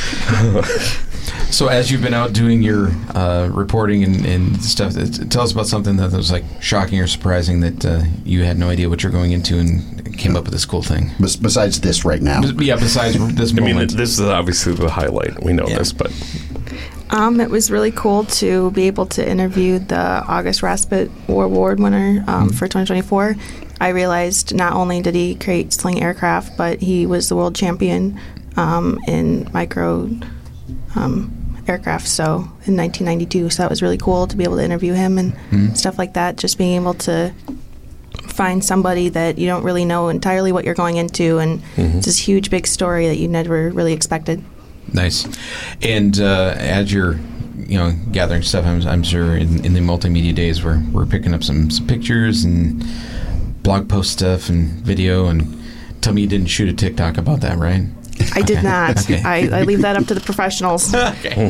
So as you've been out doing your uh, reporting and, and stuff, tell us about something that was like shocking or surprising that uh, you had no idea what you're going into and came up with this cool thing. Bes- besides this right now. Be- yeah, besides this moment. I mean, this is obviously the highlight. We know yeah. this, but... Um, it was really cool to be able to interview the August Raspet Award winner um, mm-hmm. for twenty twenty-four. I realized not only did he create Sling aircraft, but he was the world champion um, in micro... Um, aircraft, so in nineteen ninety-two, so that was really cool to be able to interview him and mm-hmm. stuff like that. Just being able to find somebody that you don't really know entirely what you're going into, and mm-hmm. it's this huge big story that you never really expected. Nice. And uh, as you're you know gathering stuff, I'm, I'm sure in, in the multimedia days we're, we're picking up some, some pictures and blog post stuff and video, and tell me you didn't shoot a TikTok about that, right? I did okay. not. Okay. I, I leave that up to the professionals. Okay.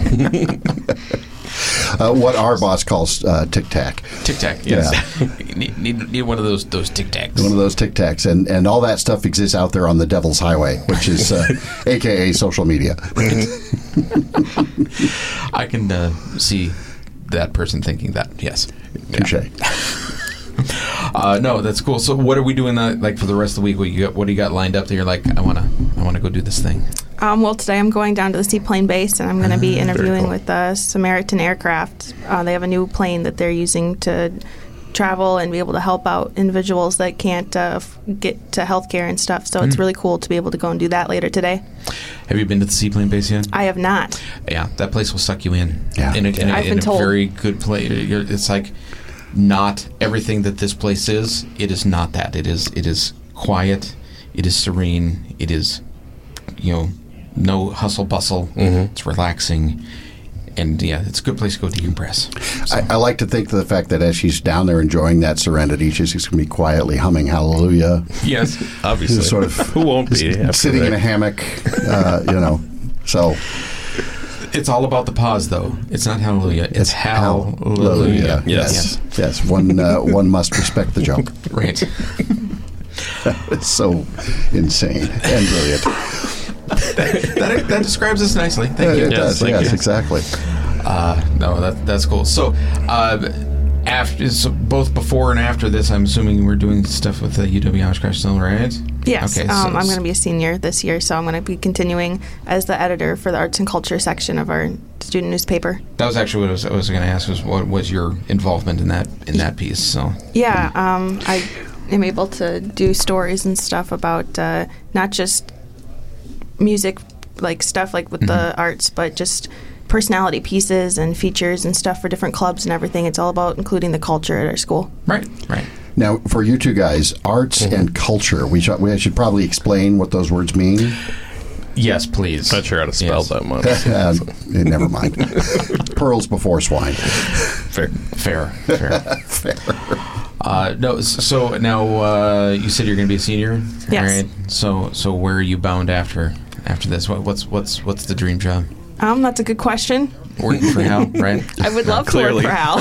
uh, what our boss calls uh, Tic Tac. Tic Tac, yes. Yeah. need, need, need one of those those Tic Tacs. One of those Tic Tacs, and and all that stuff exists out there on the Devil's Highway, which is uh, A K A social media. I can uh, see that person thinking that. Yes. Touche. Yeah. Uh, no, that's cool. So, what are we doing that, like for the rest of the week? What you got, what do you got lined up that you're like, I wanna, I wanna go do this thing? Um, well, today I'm going down to the Seaplane Base, and I'm going to be interviewing cool. with uh, Samaritan Aircraft. Uh, they have a new plane that they're using to travel and be able to help out individuals that can't uh, f- get to healthcare and stuff. So mm. it's really cool to be able to go and do that later today. Have you been to the Seaplane Base yet? I have not. Yeah, that place will suck you in. Yeah, in a, in a, I've in been a told. very good place. It's like. Not everything that this place is. It is not that. It is. It is quiet. It is serene. It is, you know, no hustle bustle. Mm-hmm. It's relaxing, and yeah, it's a good place to go decompress. So. I, I like to think of the fact that as she's down there enjoying that serenity, she's just going to be quietly humming Hallelujah. Yes, obviously. Sort of who won't be sitting that? in a hammock, uh, you know. So. It's all about the pause, though. It's not hallelujah. It's, it's hallelujah. hallelujah. Yes. Yes. Yes. One, uh, one must respect the joke. Right. It's so insane and brilliant. that, that, that describes us nicely. Thank yeah, you. It yes, does. Yes, you. exactly. Uh, no, that, that's cool. So, uh, after so both before and after this, I'm assuming we're doing stuff with the U W-Oshkosh still, right? Yes. Okay, um, so I'm going to be a senior this year, so I'm going to be continuing as the editor for the arts and culture section of our student newspaper. That was actually what I was, I was going to ask, was what was your involvement in that in that piece? So yeah, um, I am able to do stories and stuff about uh, not just music, like stuff like with mm-hmm. the arts, but just personality pieces and features and stuff for different clubs and everything. It's all about including the culture at our school. Right, right. Now, for you two guys, arts mm-hmm. and culture, we should, we should probably explain what those words mean. Yes, please. Not sure how to spell yes. that much. uh, never mind. Pearls before swine. Fair. Fair. Fair. Fair. Uh, no, so now uh, you said you're going to be a senior, yes. right? So, so where are you bound after after this? What, what's what's what's the dream job? Um, that's a good question. Working for Hal, right? I would love to work for Hal.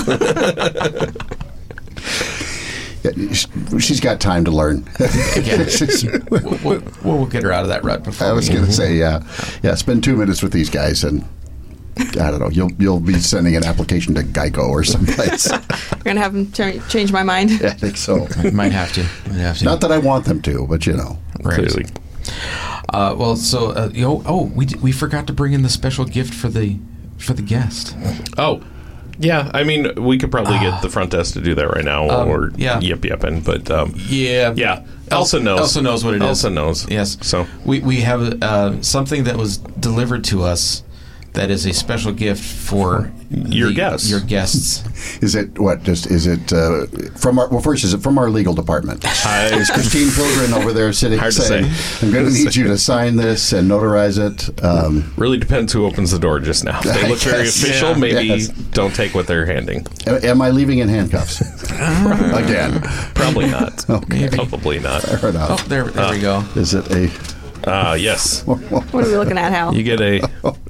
Yeah, she's got time to learn. Yeah. we'll, we'll, we'll get her out of that rut before. I was going to say, yeah, yeah. Spend two minutes with these guys, and I don't know. You'll you'll be sending an application to Geico or someplace. You're going to have them ch- change my mind. Yeah, I think so. Might have to. Might have to. Not that I want them to, but you know, right. Clearly. Uh, well, so uh, you know, oh, we we forgot to bring in the special gift for the for the guest. Oh, Yeah, I mean, we could probably get the front desk to do that right now, Um, or yeah. yip yipping, but um, Yeah. yeah. Elsa knows. Elsa knows what it is. Elsa knows. Yes. So we we have uh, something that was delivered to us that is a special gift for your the- guests. Your guests. Is it what? Just is it uh, from our? Well, first, is it from our legal department? Is Christine Pilgrim over there sitting Hard to saying, say. "I'm going to need you to sign this and notarize it"? Um, really depends who opens the door just now. If they look very Yes. official, Yeah. maybe Yes. don't take what they're handing. a- am I leaving in handcuffs again? Probably not. Okay. Probably not. Fair enough. Oh, there, there we go. Is it a? Uh, yes. What are we looking at, Hal? You get a.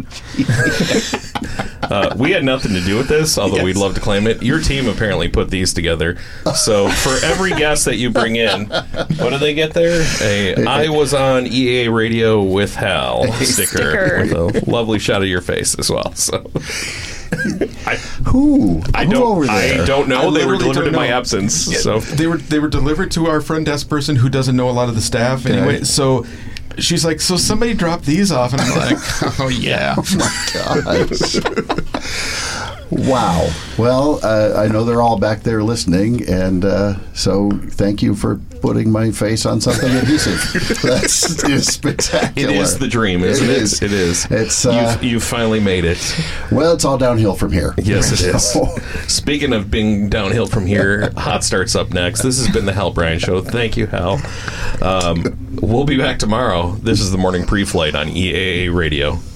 uh, we had nothing to do with this, although we'd love to claim it. Your team apparently put these together. So for every guest that you bring in, what do they get there? A I was on E A Radio with Hal sticker, Sticker. with a lovely shot of your face as well. So. I, Who? I Who don't. over there? I don't know. I They were literally delivered don't in my know. absence. Yeah, So they were they were delivered to our front desk person who doesn't know a lot of the staff anyway. So she's like, so somebody dropped these off, and I'm like, oh yeah. Oh my gosh. Wow. Well, uh, I know they're all back there listening, and uh, so thank you for putting my face on something adhesive. That's is spectacular. it is the dream, isn't it? It is. It is. It's uh, you've, you've finally made it. well, it's all downhill from here. Yes, it is. So- Speaking of being downhill from here, Hot Start's up next. This has been the Hal Bryan Show. Thank you, Hal. Um, we'll be back tomorrow. This is the Morning Pre-Flight on E A A Radio.